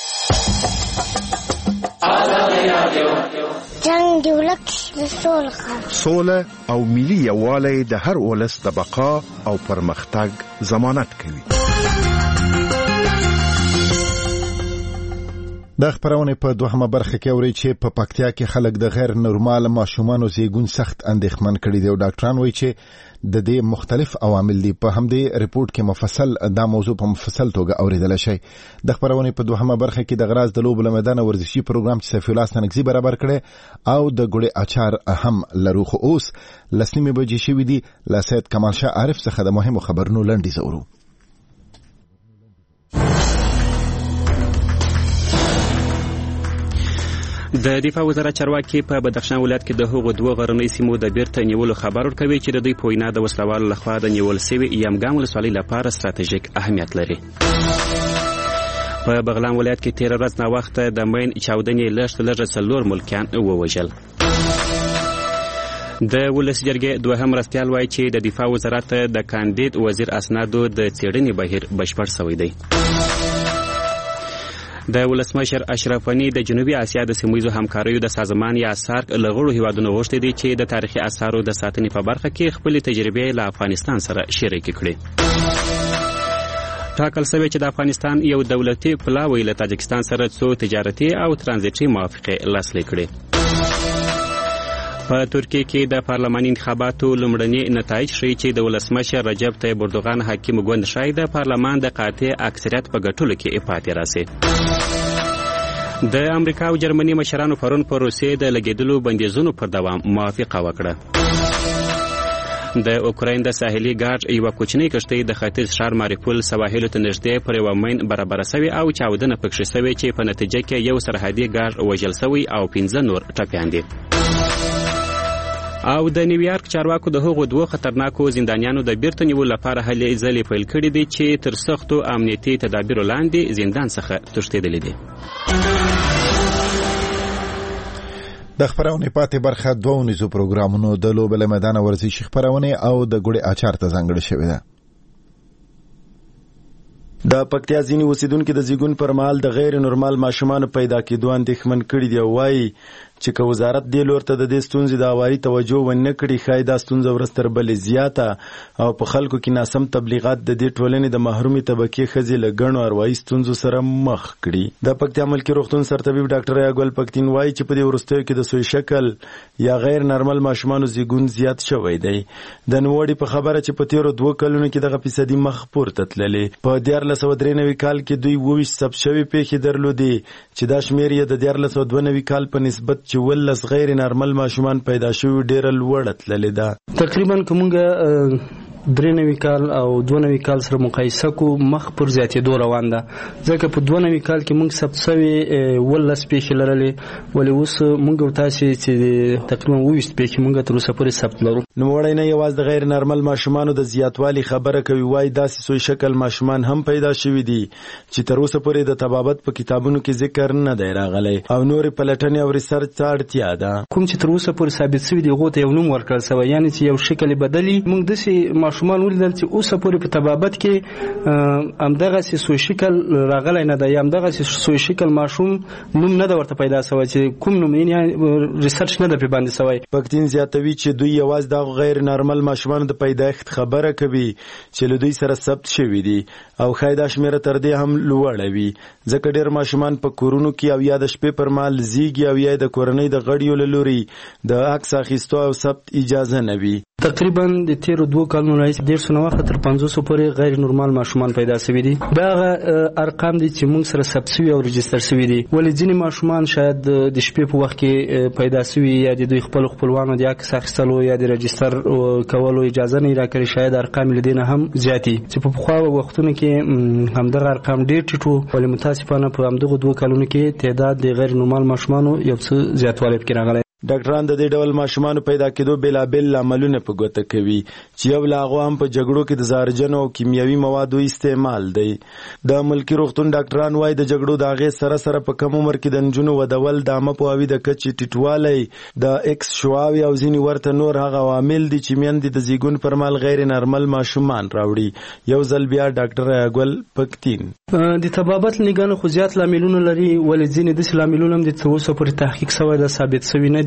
جنگ دی ولک سوله او ملي یووالی د هر ولس د بقا او پرمختګ ضمانت کوي. د خبرونه په دوهمه برخه کې اوري چې په پکتیا کې خلک د غیر نورمال ماشومانو زیږون سخت اندېښمن کړي دي او ډاکټران وایي چې د دې مختلف عوامل دي. په همدې ریپورت کې مفصل دا موضوع په مفصل توګه اوریدل شي. د خبرونه په دوهمه برخه کې د غراز د لوبو لمدان ورزشي پروګرام چې سفی الله سنگزي برابر کړي او د ګړې اچار هم لرو. خو اوس لسنیمه بجې شوې دي. لا سید کمال شاه عارف څخه د مهمو خبرونو لنډیز اورو. د دفاع وزارت چارواکي په بدخشان ولایت کې د هغو دوه غرنۍ سیمو د بیرته نیولو خبر ورکوي چې د دوی په وینا د وسلوالو لخوا د نیول شوي یمګان ولسوالۍ لپاره ستراتیژیک اهمیت لري. په بغلان ولایت کې تېره ورځ ناوخته د مین چاودنې لږ 4 ملکیان ووژل. د ولس جرګې دوهم مرستیال وایي چې د دفاع وزارت د کاندید وزیر اسنادو د څېړنې بهیر بشپړ شوی دی. د ولسمشر اشرف غني د جنوبي اسیا د سیمه‌ییزو همکاریو د سازمان یا سارک لغړو هیوادونو غوښتي دي چې د تاریخي آثارو د ساتنې په برخه کې خپل تجربې له افغانستان سره شریک کړي. ټاکل شوی چې د افغانستان یو دولتي پلاوی له تاجکستان سره څو تجارتي او ترانزیټي موافقې لاسلیک کړي. په ترکیه کې د پارلماني انتخاباتو لومړني نتایج ښیي چې د ولسمشر رجب طیب اردوغان حاکم ګوند ښایي د پارلمان د قاطع اکثریت په ګټلو کې پاتې راسي. د امریکا او جرمني مشرانو پرون په روسیې د لګیدلو بندیزونو پر دوام موافقه وکړه. د اوکراین د ساحلي ګارډ یوه کوچنۍ کښتۍ د ختیځ ښار ماریپول سواحلو ته نږدې پر یوه مین برابره سوې او چاودنه پکښې سوې چې په نتیجه کې یو سرحدي ګارډ وژل سوی او 15 نور ټپیان دي. او د نیویارک چارواکو د هغو دوه خطرناکو زندانیانو د بیرته نیولو لپاره هلې ځلې پیل کړي دي چې تر سختو امنیتي تدابیرو لاندې زندان څخه تښتېدلي دي. د خبرونه پاتې برخه دوه نيزو پروګرامونو د لوبو له میدان ورزشي خبرونه او د ګړې اچار ته ځانګړې شوې ده. د پکتیا ځینې اوسیدونکو د زیږون پر مهال د غیر نورمال ماشومانو پیدا کېدو اندېښمن کړي دي او وایي چې که وزارت دې لور ته د دې ستونزې د هواري توجه ونه کړي ښایي دا ستونزه ورځ تر بلې زیاته او په خلکو کې ناسم تبلیغات د دې ټولنې د محرومې طبقې ښځې له ګڼو اروايي ستونزو سره مخ کړي. د پکتیا ملکي روغتون سرطبیب ډاکټر یاګل پکتین وایي چې په دې وروستیو کې د سوی شکل یا غیر نارمل ماشومانو زیږون زیات شوی دی. د نوموړي په خبره چې په تېرو 2 کلونو کې دغه فیصدي مخ پورته تللې. په 1993 کال کې دوی 22 ثبت شوي پیښې درلودې چې دا شمېر یې د 1992 کال په نسبت چې 12 غیر نارمل ماشومان پیدا شوي ډېره لوړه تللې ده. تقریبا کومه 93 کال او 92 کال سره مقایسه کو مخ پر زیاتېدو روان ده ځکه په 92 کال کې موږ ثبت شوي 12 پیښې لرلې ولې اوس موږ تاسو چې تقریبا 20 پیښې موږ تر اوسه پورې ثبت لرو. نوموړی نه یوازې د غیر نارمل ماشومانو د زیاتوالي خبره کوي وایي داسې سوی شکل ماشومان هم پیدا شوي دي چې تر اوسه پورې د طبابت په کتابونو کې ذکر نه دی راغلی او نورې پلټنې او ریسرچ ته اړتیا ده. کوم چې تر اوسه پورې ثابت شوي دي هغو ته یو نوم ورکړل شوی یعنې چې یو شکل بدلي موږ داسې ماشومان ولیدل چې اوسه پورې په طبابت کې همدغسې سوی شکل راغلی نه ده یا همدغسې سوی شکل ماشوم نوم نه ده ورته پیدا شوی چې کوم نوم یعنې ریسرچ نه ده پرې باندې شوی. پکتین زیاتوي چې دوی یوازې دغو غیر نارمل ماشومانو د پیدایښت خبره کوي چې له دوی سره ثبت شوي دي او ښایي دا شمېره تر دې هم لوړه وي ځکه ډېر ماشومان په کورونو کې او یا د شپې پر مهال زیږي او یا د کورنۍ د غړیو له لورې د عکس اخیستو او ثبت اجازه نه وي. تقریبا د تیرو 2 کلونو راهیسې 190 تر 500 پورې غیر نورمال ماشومان پیدا شوي دي. دا ارقام دي چې موږ سره ثبت شوي او رجستر شوي دي ولې ځینې ماشومان شاید د شپې په وخت کې پیدا شوي یا د دوی خپلوانو د عکس اخیستلو یا د رجستر کولو اجازه نه راکړي شاید ارقام له دې نه هم زیاتي چې په پخوا وختونو کې همدغه ارقام ډېر ټیټ وو ولې متاسفانه په همدغو 2 کلونو کې تعداد د غیر نورمال ماشومانو یو څه زیاتوالی پکې راغلی. ډاکټران د دې ډول ماشومانو پیدا کېدو بېلابېل لاملونه په ګوته کوي چې یو له هغو هم په جګړو کې د زهرجنو او کیمیاوي موادو استعمال دی. د ملکي روغتون ډاکټران وایي د جګړو د هغې سره سره په کم عمر کې د نجونو ودول د عامه پوهاوي د کچې ټیټوالی د ایکس شواوې او ځینې ورته نور هغه عوامل دي چې میندې د زیږون پر مهال غیر نارمل ماشومان راوړي. یو ځل بیا ډاکټر یاګل پکتین د طبابت نګانو خو زیات لاملونه لري ولې ځینې داسې لاملونه هم دي تر اوسه پورې تحقیق شوی ده ثابت شوي نه دي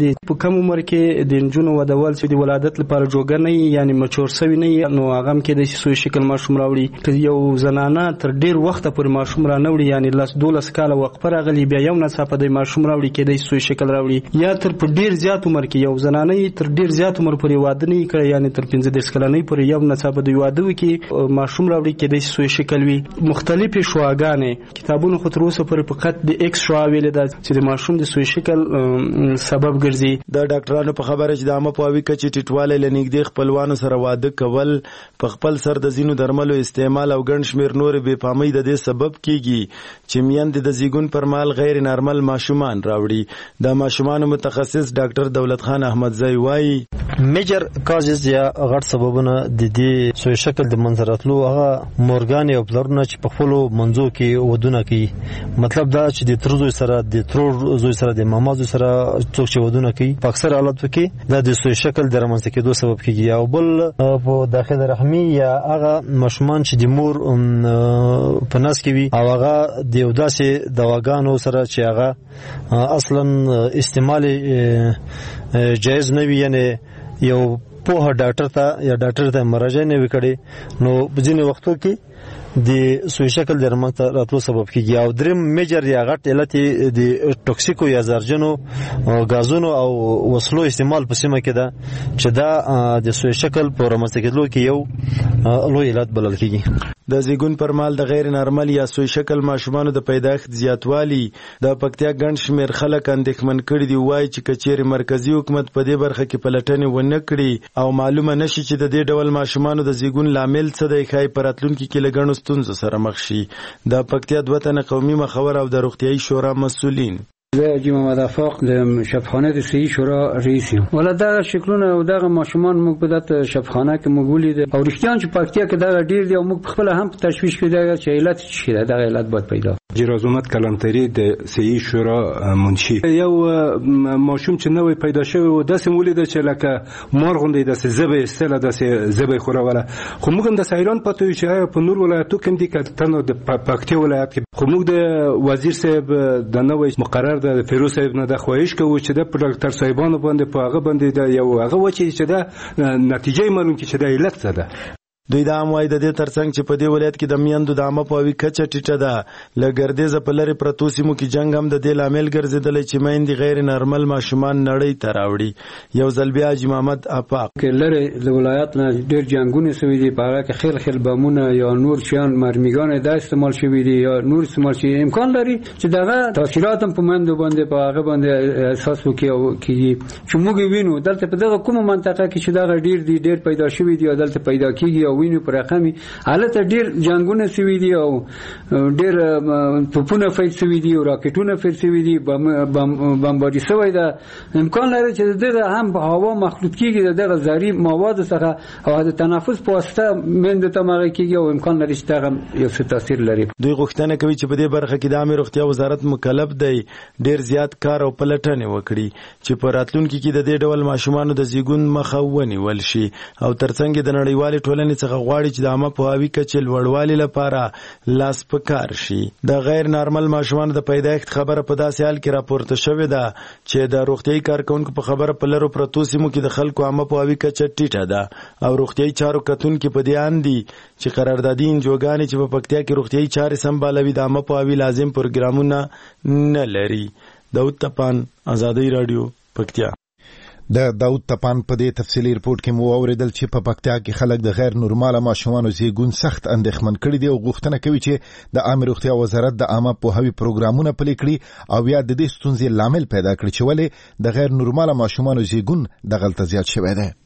دي په کم عمر کې د نجونو ودول چې د ولادت لپاره جوګه نه یعنی مچور سوي نه نو هغه کې د سوی شکل ماشوم راوړي که یو زنانه تر ډیر وخت پورې ماشوم را نوړي یعنی 12 کاله وقفه راغلي بیا یو ناڅاپه د ماشوم راوړي کې د سوی شکل راوړي یا تر په ډیر زیات عمر کې یو زنانه تر ډیر زیات عمر پورې واده نه کړي یعنی تر 15 کلنۍ پورې یو ناڅاپه د واده وکي ماشوم راوړي کې د سوی شکل وي مختلفې شواګانې کتابونو خو تر اوسه پورې فقط د ایکس شوا ویل دا چې د ماشوم د سوی شکل سبب ګرځي د ډاکټرانو په خبره چې د عامه پوهاوي کچې ټیټوالی له نږدې خپلوانو سره واده کول په خپل سر د ځینو درملو استعمال او ګڼ شمېر نورې بې پامۍ د دې سبب کیږي چې میندې د زیږون پر مهال غیر نارمل ماشومان راوړي د ماشومانو متخصص ډاکټر دولت خان احمدزی وایي میجر کازز یا غټ سببونه د دې سوی شکل د منځ راتلو هغه مورګان او پلرونه چې په خپلو منځو کې ودونه کوي مطلب دا چې د تر زوی سره د ترور زوی سره د ماما زوی سره څوک چې ودونه کوي په اکثر حالاتو کې دا د سوی شکل د رامنځته کېدو سبب کیږي او بل په داخل رحمي یا هغه ماشومان چې د مور په نس کې وي او هغه د یو داسې دواګانو سره چې هغه اصلا استعمال جایز نه وي یعنی یو پوهه ډاکټر ته یا ډاکټر ته مراجعه نه وکړي نو په ځینې وختو کې د سوی شکل د رامنځته راتلو سبب کیږي او دریم میجر یا غټ علت د ټوکسیکو یا زهرجنو غازونو او وسلو استعمال په سیمه کې ده چې دا د سوی شکل په رامنځته کېدلو کې یو لوی علت بلل کیږي د زیږون پر مهال د غیر نارمل یا سوی شکل ماشومانو د پیدایښت زیاتوالی د پکتیا ګڼ شمېر خلک اندېښمن کړي دي وایي چې که چیرې مرکزي حکومت په دې برخه کې پلټنې ونه کړي او معلومه نشي چې د دې ډول ماشومانو د زیږون لامل څه دی ښایي په راتلونکي کې له ګڼو ستونزو سره مخ شي د پکتیا 2 تنه قومي مخور او د روغتیايي شورا مسؤلین حاجی محمد افاق د شفاخانه د صحي شورا رئیس یم ولا دا شکلونه او دغه ماشومان موږ په دغه شفاخانه کې موږ ولید او رښتیا چې پکتیا کې دا ډیر دی او موږ خپل هم تشویش کړی چې علت څه دی دغه علت باید پیدا جرازومت کلانتری د صحي شورا منشي یو ماشوم چې نوې پیدا شوی و داسې ولید چې لکه مار غوندې داسې زبې استله داسې زبې خوراوله خو موږ هم د سایلان پته یو چې په نور ولایتو کې دي کتنو د پکتیا ولایت کې خو موږ د وزیر صاحب د نوې مقرر د فیروز صاحب نه د خواهش کوو چې د ډاکټر صاحبانو باندې په هغه باندې د یو هغه وچی چې د نتیجې معلوم کی چې د علت څه ده دوی دا هم وایي د دې ترڅنګ چې په دې ولایت کې د میندو د عامه پوهاوي کچه ټیټه ده له ګردیزه په لرې پرتو سیمو کې جنګ هم د دې لامل ګرځېدلی چې میندې غیر نارمل ماشومان نړۍ ته راوړي یو ځل بیا حاجي محمد افاق کې لرې د ولایت نه ډېر جنګونه سوي دي په هغه کې خیل بمونه یا نور شیان مرمیګان دا استعمال شوي دي یا نور استعمال شي امکان لري چې دغه تاثیرات هم په میندو باندې په هغه باندې احساس وکړي چې موږ وینو دلته په دغه کومه منطقه کې چې دغه ډېر پیدا شوي دي او دلته پیدا کیږي وینو پر رقمي حالت ډیر جنگونه سوي دي او ډیر توپونه فیل سوي دي او راکټونه فیل سوي دي بمباري سوي ده امکان لري چې دغه هم په هوا مخلوط کیږي دغه زهري مواد څخه او د تنفس په واسطه مند ته مغه کیږي او امکان لري چې دغه یو څه تاثیر لري دوی غوښتنه کوي چې په دې برخه کې د عامه روغتیا وزارت مکلف دی ډیر زیات کار او پلټنې وکړي چې په راتلونکي کې د دې ډول ماشومانو د زیږون مخه ونیول شي او ترڅنګ د نړیوالې ټولنې څخه غواړي چې د عامه پوهاوي کچې لوړوالي لپاره لاس په کار شي د غیر نارمل ماشومانو د پیدایښت خبره په داسې حال کې راپورته شوې ده چې د روغتیايي کارکونکو په خبره په لرو پرتو سیمو کې د خلکو عامه پوهاوي کچه ټیټه ده او روغتیايي چارو کتونکي په دې اند دي چې قراردادي انجوګانې چې په پکتیا کې روغتیايي چارې سمبالوي د عامه پوهاوي لازم پروګرامونه نه لري داود تپان ازادي رادیو پکتیا د داود تپان په دې تفصیلی رپورت کې مو اوریدل چې په پکتیا کې خلک د غیر نورماله ماشومانو زیږون سخت اندېښمن کړي دي او غوښتنه کوي چې د عامه روغتیا وزارت د عامه پوهاوي پروګرامونه پلي کړي او یا د دې ستونزې لامل پیدا کړي چې ولې د غیر نورماله ماشومانو زیږون دغلته زیات شوی دی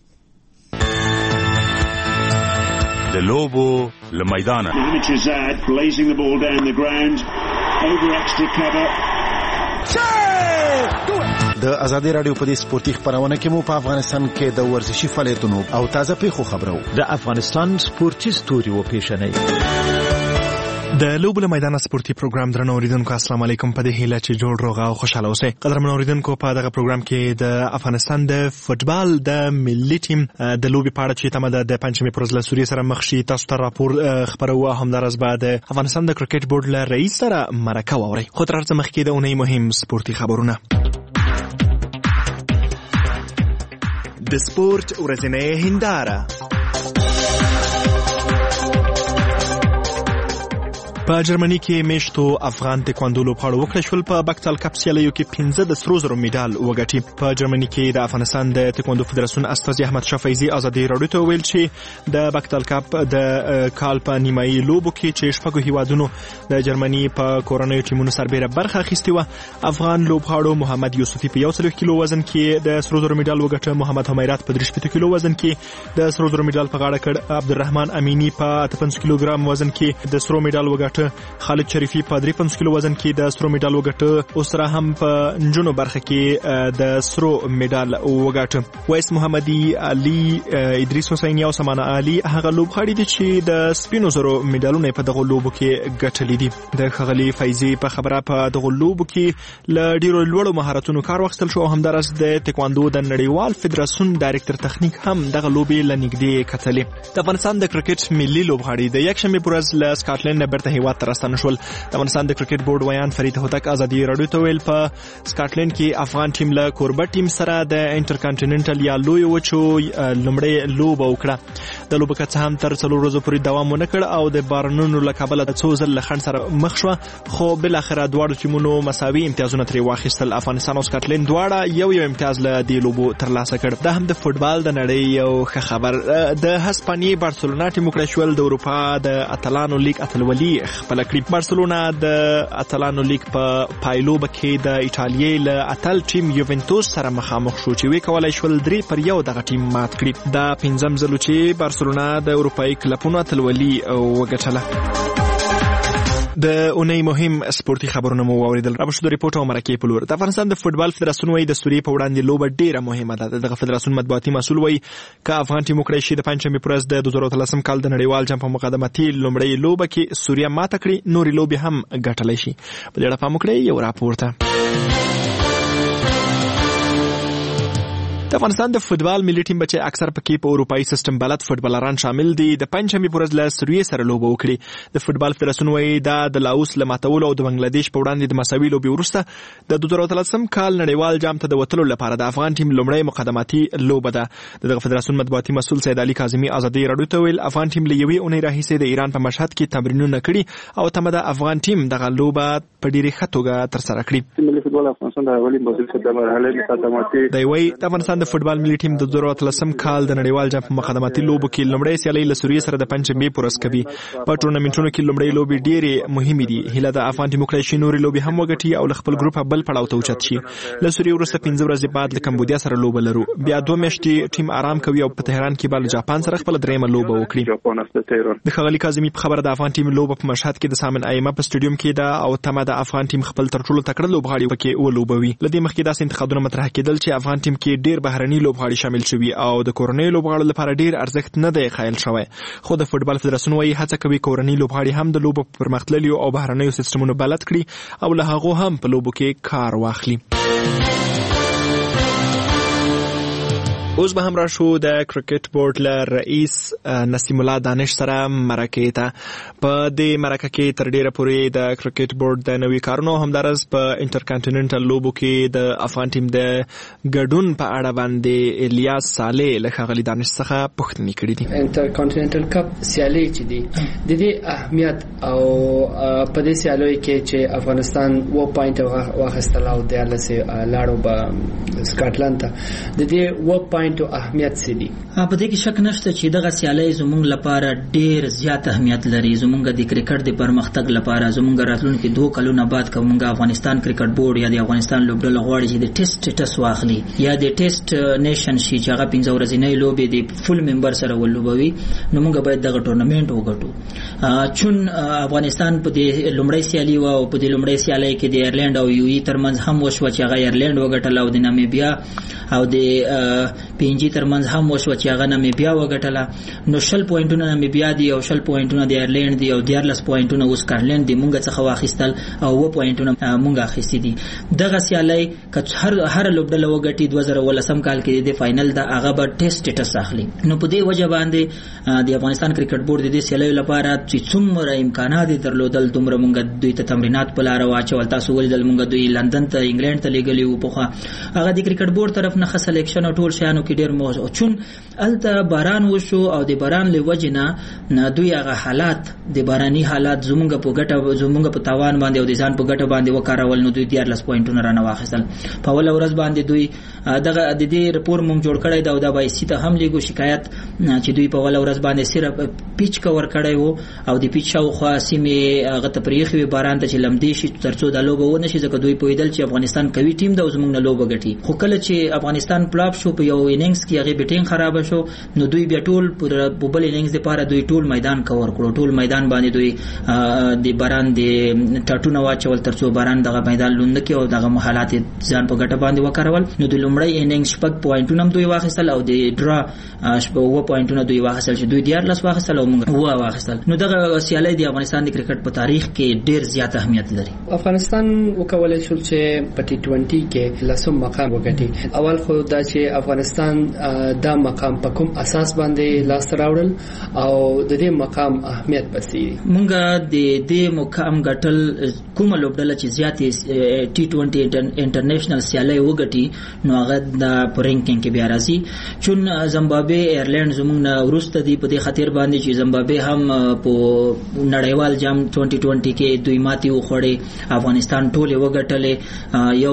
د لوبو له میدانه د ازادي رادیو په دې سپورتي خبرونه کې مو په افغانستان کې د ورزشي فعالیتونو او تازه پیښو خبرو د افغانستان سپورتي ستوري و پیښنې د لوبو له میدان سپورتي پروګرام درنو اوریدونکو السلام علیکم په دې هیله چې جوړ روغ او خوشاله اوسئ قدرمن اوریدونکو په دغه پروګرام کې د افغانستان د فوتبال د ملي ټیم د لوبي په اړه چې تمه ده د پنځمې پر ورځ له سوریې سره مخ شي تاسو ته راپور خبرو همدارس بعد افغانستان د کرکټ بورډ له رئیس سره مرکه واوري خو تر څو مخکې د اونۍ مهم سپورتي خبرونه د سپورت ورځنۍ هنداره. په جرمني کې میشتو افغان تکواندو لوبغاړو وکړه شول په بکتال کپ سیالیو کې 15 د سرو زرو میډال وګټي. په جرمني کې د افغانستان د تکواندو فدراسیون استاذ احمد شاه فیضي ازادي راډیو ته ویل چې د بکتال کپ د کال په نیمایي لوبو کې چې شپږو هیوادونو د جرمني په کورنیو ټیمونو سربېره برخه اخیستې وه، افغان لوبغاړو محمد یوسفي په 1 کیلو وزن کې د سرو زرو میډال وګټه، محمد حمیرات په 3 کیلو وزن کې د سرو زرو میډال په غاړه کړ، عبدالرحمن امینی په 55 کیلوګرام وزن کې د سرو میډال وګټه، خالد شریفی په 53 کیلو وزن کې د سرو میډال وګټه، اوسره هم په نجونو برخه کې د سرو میډال وګټه. ویس محمدي، علي ادریس حسینی او سمانه علي هغه لوبغاړي دي چې د سپینو زرو میډالونه په دغه لوبو کې ګټلي دي. د خغلی فیضي په خبره په دغه لوبو کې ل ډیرو لوړو مهارتونو کار واخیستل شو، همدارس د تکواندو د نړیوال فدراسیون ډایرکټر تخنیک هم دغه لوبي لنګدي کتلې. د افغانستان د کرکټ ملي لوبغاړي د یکشنبه پر ورځ له سکاټلند نه برته هیواد ته راستنه شول. د افغانستان د کرکټ بورډ ویان فرید هوتک ازادي راډیو ته ویل په سکاټلند کې افغان ټیم له کوربه ټیم سره د انټرکانټیننټل یا لوی وچو لومړی لوبه وکړه. د لوبه که څه هم تر 4 ورځې پورې دوام ونه کړ او د بارنونو له کبله څو ځل له خنډ سره مخ شوه، خو بالاخره دواړو ټیمونو مساوي امتیازونه ترې واخیستل. افغانستان او سکاټلند دواړه یو امتیاز له دې لوبو ترلاسه کړ. دا هم د فوټبال د نړۍ یو ښه خبر. د هسپانیې بارسلونا ټیم وکړی شول د اروپا د اتلانو لیګ اتلولي خپله کړي. بارسلونا د اتلانو لیګ په پایلوبه کې د ایټالیې له اتل ټیم یوونټوس سره مخامخ شو چې وکولای شول 3-1 دغه ټیم مات کړي. دا 5م ځل چې بارسلونا د اروپایي کلبونو اتلولي وګټله. د اونۍ مهم سپورتي خبرونه مو واوریدل. را بشو د ریپورت او مرکې په لور. د افغانستان د فوټبال فدراسیون وايي د سوریې په وړاندې لوبه ډیره مهمه ده. دغه فدراسیون مطبوعاتي مسؤل وايي که افغان ټیم وکړي شي د پنځمې پر ورځ د 2013 کال د نړیوال جام په مقدماتي لومړۍ لوبه کې سوریه ماته کړي، نورې لوبې هم ګټلی شي. په دې اړه پام وکړئ یو راپورته. د افغانستان د فوټبال ملي ټیم بچي اکثر پکې په اروپایي سیستم بلد فوټبالران شامل دي. د پنځمې پر ورځ له سوریې سره لوبه وکړي. د فوټبال فدراسیون وايي دا د لاوس له ماتولو او د بنگلاديش په وړاندې د مساوي لوبې وروسته د 2013 کال نړیوال جام ته د وتلو لپاره د افغان ټیم لومړی مقدماتي لوبه ده. دغه فدراسیون مطبوعاتي مسؤل سید علي کاظمي ازادي راډیو ته ویل افغان ټیم له یوې اونۍ راهیسې د ایران په مشهد کې تمرینونه کړي او تمه د افغان ټیم دغه لوبه په ډیره ښه توګه ترسره کړي. ملي فوټبال افغانستان د اولین بازی په مرحله کې مقدماتي دی وايي د افغانستان د فوټبال ملي ټیم د 2013 کال د نړیوال جام په مقدماتي لوبو کې لومړی سیالي له سوریې سره د پنځمې پر ورځ کوي. په ټورنمنټونو کې لومړی لوبې ډېرې مهمې دي. هیله د افغان ټیم وکړای شي نورې لوبې هم وګټي او له خپل ګروپ بل پړاو ته اوچت شي. له سوریې وروسته 15 ورځې بعد له کمبودیا سره لوبه لرو، بیا 2 میاشتې ټیم آرام کوي او په تهران کې بل جاپان سره خپل درېمه لوبه وکړي. د خغلی کاظمي په خبره د افغان ټیم لوبه په مشهد کې د سامن ایمه په سټیډیوم کې ده او تمه د افغان ټیم خپل تر ټولو تکړه لوبغاړي پکې ولوبوي. لدې مخکې داسې انتقادونه مطرح کېدل چې افغان ټیم کې ډېر بهرني لوبغاړي شامل شوي او د کورنۍ لوبغاړو لپاره ډیر ارزښت نه دی قایل شوی. خو د فوټبال فدراسیون وايي هڅه کوي کورنۍ لوبغاړي هم د لوبو په پرمختللو او بهرنیو سیستمونو بلد کړي او له هغو هم په لوبو کې کار واخلي. اوس به هم راشو د کرکټ بورډ له رئیس نسیم الله دانش سره مرکې ته. په دې مرکه کې تر ډیره پورې د کرکټ بورډ د نوي کارونو همدارس په انټرکانټیننټل لوبو کې د افغان ټیم د ګډون په اړه باندې الیاس صالح له ښاغلي دانش څخه پوښتنې کړې دي. انټرکانټیننټل کپ سیالي چې دي د دې اهمیت او په دې سیالیو کې چې افغانستان 2 پوینټ واخیستل او د لسه لاړو به سکاټلند ته د دې 2 پوینټ اهمیت څه دي؟ په دې کې شک نشته چې دغه سیالي زموږ لپاره ډیر زیات اهمیت لري. زموږ د کرکټ د پرمختګ لپاره زموږ راتلونکي 2 کلونه بعد کومه افغانستان کرکټ بورډ یا د افغانستان لوبډله غواړي چې د ټیسټ سټیټس واخلي یا د ټیسټ نیشن شي چې هغه 15 ورځې لوبې د فول ممبر سره ولوبوي، نو موږ باید دغه ټورنمنت وګټو. چون افغانستان په دې لومړی سیالي او په دې لومړی سیالي کې د ایرلند او یو ای ترمنځ هم وشو چې هغه ایرلند وګټل او د نامیبیا او د پینجی ترمنځ هم وشو چې هغه نامیبیا وګټله. نو 20 پوینټونه نامیبیا دی او 20 پوینټونه د ایرلند دی او 14 پوینټونه اوس سکاټلند دی مونږ څخه واخیستل او 2 پوینټونه مونږ اخیستي دي. دغه سیالي که هر لوبډله وګټي 2018 کال کې د فائنل د هغه به ټیسټ سټیټس اخلي. نو په دې وجه باندې د افغانستان کرکټ بورډ د سیالي لپاره چې څومره امکانات درلودل دومره مونږ دوی ته تمرینات په لار واچول. تاسو ولیدل مونږ دوی لندن ته انګلند ته لګلی وو. په هغه د کرکټ بورډ طرف نه خاص سلیکشن او ټول شیانو کې ډېر مو چون الته باران وشو او د باران له وجنه دوی هغه حالات د باراني حالات زمونږ په ګټه زمونږ په تاوان باندې او د ځان په ګټه باندې وکارول نو دوی 14 پوینټونه رانه واخیستل په اول ورځ باندې دوی دغه د دې رپور مونږ جوړ کړی دا او د بایسي ته هم لیکو شکایت چې دوی په اول ورځ باندې صرف پیچ کور کړی وو او د پیچ شاوخوا سیمې هغه ته پریخي باران ته چې لمدې شي ترڅو د لوبه ونه شي ځکه دوی پوهېدل چې افغانستان قوي ټیم ده او زمونږ نه لوبه ګټي خو کله چې افغانستان پلاپ شو په یو اننګز کې هغه بیټینګ خراب شو نو دوی بیا ټول په بل اننګز لپاره دوی ټول میدان کور کړو ټول میدان باندې دوی د باران د ټاټونه واچول ترڅو باران دغه میدان لوند کې او دغه حالات ځان په ګټه باندې وکړول نو د لومړی اننګز شپږ پوینټونه دوی واخیستل او د ډرا شپږ پوینټونه دوی واخیستل چې دوی 14 واخیستل او موږ واخیستل نو دغه سیالي د افغانستان د کرکټ په تاریخ کې ډیر زیات اهمیت لري افغانستان وکولای شو چې په ټي 20 کې لسم مقام وګټي اول خو دا چې افغانستان دا مقام په کوم اساس باندې لاس راوړل او د دې مقام اهمیت پسې مونږه د دې مقام ګټل کومه لوبډله چې زیاتې ټي 20 انټرنیشنل سیالي وګټي نو هغه د رینکینګ کې بیا راځي چون زمبابوے ایرلند زموږ نه ورسته دی په دې خاطر باندې چې زمبابوے هم په نړیوال جام 2020 کې دوی ماتي وخوړې افغانستان ټول وګټلې یو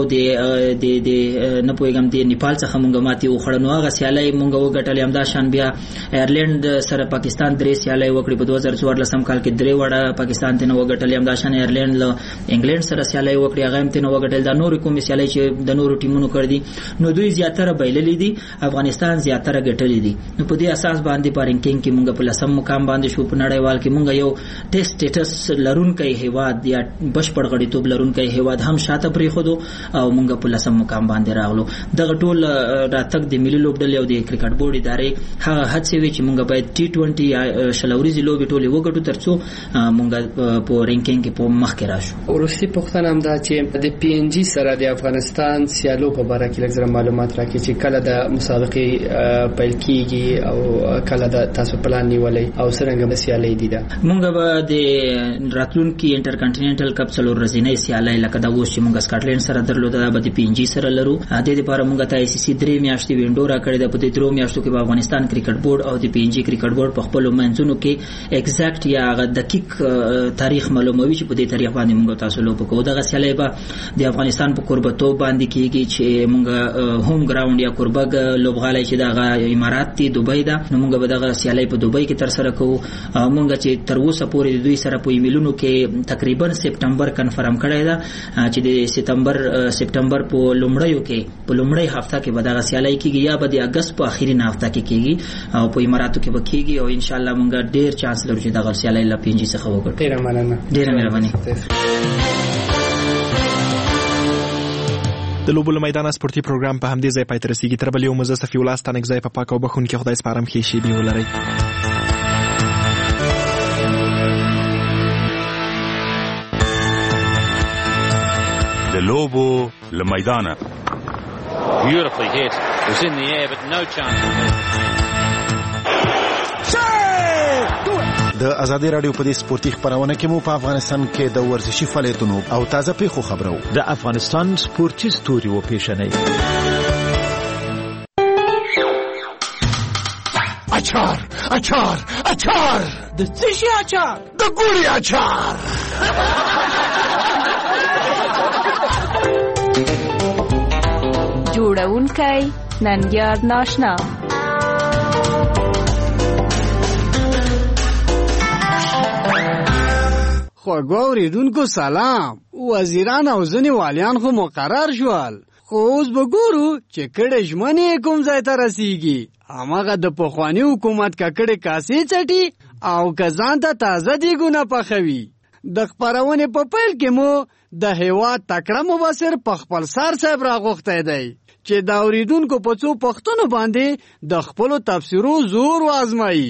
د نه پوهیږم د نیپال څخه مونږ ماتي وخوړ نو هغه سیالي مونږ وګټلې همدا شان بیا ایرلند سره پاکستان درې سیالي وکړي په 2014 کال کې درې وړه پاکستان ته وګټلې همدا شان ایرلند له انګلند سره سیالي وکړي هغه هم ته وګټل دا نور کوم سیالي چې د نورو ټیمونو کړ دي نو دوی زیاتره بایللې دي افغانستان زیاتره ګټلې دي نو په دې اساس باندې په رینکینګ کې مونږ په لسم مقام باندې شو په نړیوال کې مونږ یو ټیسټ سټیټس لرونکي هیواد یا بشپړ غړیتوب لرونکي هیواد هم شاته پرې خو او مونږ په لسم مقام باندې راغلو دغه ټول راتګ د ملي لوبډلې او د کرکټ بورډ ادارې هغه هڅې وی چې مونږ باید ټي 20 یا شلوريزي لوبې ټولې وګټو ترڅو مونږ په رینکینګ کې په مخ کې راشو ورستی پښتنه هم دا چې د پی ان جی سره د افغانستان سیالو په اړه کې لږ معلومات راکړي چې کله د مسابقې پیل کیږي او کله د تاسو پلان نیولې او څنګه به سیالي دي دا مونږ به د راتلونکي انټر کانټیننټل کپ څلور ورځې سیالي لکه دا اوس چې مونږ سکاټلند سره درلوده به د پی ان جی سره لرو د دې لپاره مونږ ته ای سی سی 3 میاشتې وینډو را کړې ده په دې 3 میاشتو کې په افغانستان کرکټ بورډ او د پی ان جی کرکټ بورډ په خپل منځونو کې ایگزیکټ یا دقیق تاریخ معلوموي چې په دې تاریخ باندې مونږ تاسو لوب کوو دغه سیالي به د افغانستان په قربتو باندې کېږي چې مونږ هوم ګراوند یا قربګ لوبغالي چې دغه امارات دی دوبۍ ده نو مونږ به دغه سیالي په دوبۍ کې تر سره کوو مونږ چې تر اوسه پورې دوی سره په ایمیلونو کې تقریبا سپټمبر کنفرم کړی ده چې د سپټمبر په لومړیو کې په لومړی هفته کې به دغه سیالي کېږي یا به د اگست په اخیری هفته کې کېږي او په اماراتو کې به کېږي او ان شاء الله مونږ ډیر چانس لرو چې دغه سیالي لا پینځي څخه وکړو ډیره مهرباني د لوبو له میدان سپورتي پروګرام په همدې ځای پای ته رسیږي تر بل یو مزه صفي الله ستانک ځای په پاک او بخون کې خدای سپارم ښې شېبې ولرئ د لوبو له میدانه Beautifully hit. It was in the air but no chance. د ازادي رادیو په دې سپورتي خبرونه کې مو په افغانستان کې د ورزشي فعالیتونو او تازه پیښو خبرو د افغانستان سپورتي ستوري و پیښنې اچار د څه شي اچار د ګوري اچار جوړونکی ننګیار ناشنا خوږو اوریدونکو سلام وزیران او ځینې والیان خو مقرر شول خو اوس به ګورو چې کډه ژمنې کوم ځای ته رسیږي هماغه د پخواني حکومت ککړې کاسې چټي او که ځان ته تازه دیګونه پخوي د خپرونې په پیل کې مو د هیواد تکړه مبصر په خپل سر صاحب راغوښتی دی چې د اوریدونکو په څو پوښتنو باندې د خپلو تفسیرو زور وازمایي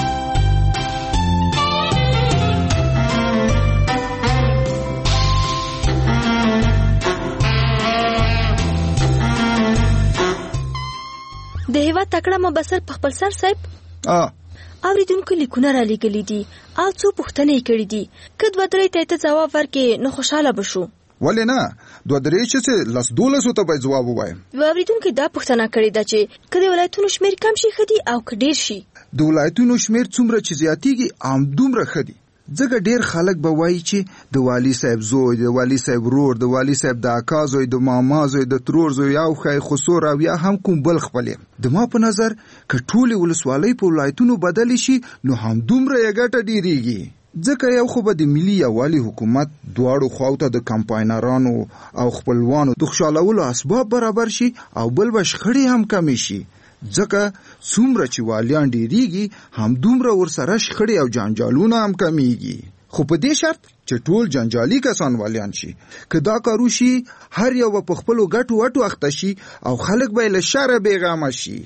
د هیواد تکړه مبصر په خپل سر صاحب اوریدونکو لیکونه را لېږلي دي او څو پوښتنې یې کړي دي که دوه درې ته ځواب ورکړې نو خوشحاله به شو ولې نه 2-3 چې لس 12 ته به جواب ووایم. اوریدونکو دا پوښتنه کړې ده چې کله ولایتونو شمیر کم شي خدي او کډیر شي. د ولایتونو شمیر څومره چې زیاتیږي عام دومره خدي. ځکه ډیر خلک به وایي چې د والی صاحب زوی، د والی صاحب رور، د والی صاحب د اکا زوی، د ماما زوی، د ترور زوی او خای خسور او یا هم کوم بل خپل. د ما په نظر که ټول ولسوالۍ په ولایتونو بدل شي نو هم دومره یې ګټه ډیریږي. ځکه یو خو به د ملي یووالي حکومت دواړو خواوته د کمپاینرانو او خپلوانو د خوشالولو اسباب برابر شي او بل به شخړې هم کمې شي. ځکه څومره چې والیان ډیریږي هم دومره ورسره شخړې او جنجالونه هم کمیږي. خو په دې شرط چې ټول جنجالي کسان والیان شي. که دا کارو شي هر یو په خپلو ګټو وټو اخته شي او خلک به له شره بېغمه شي.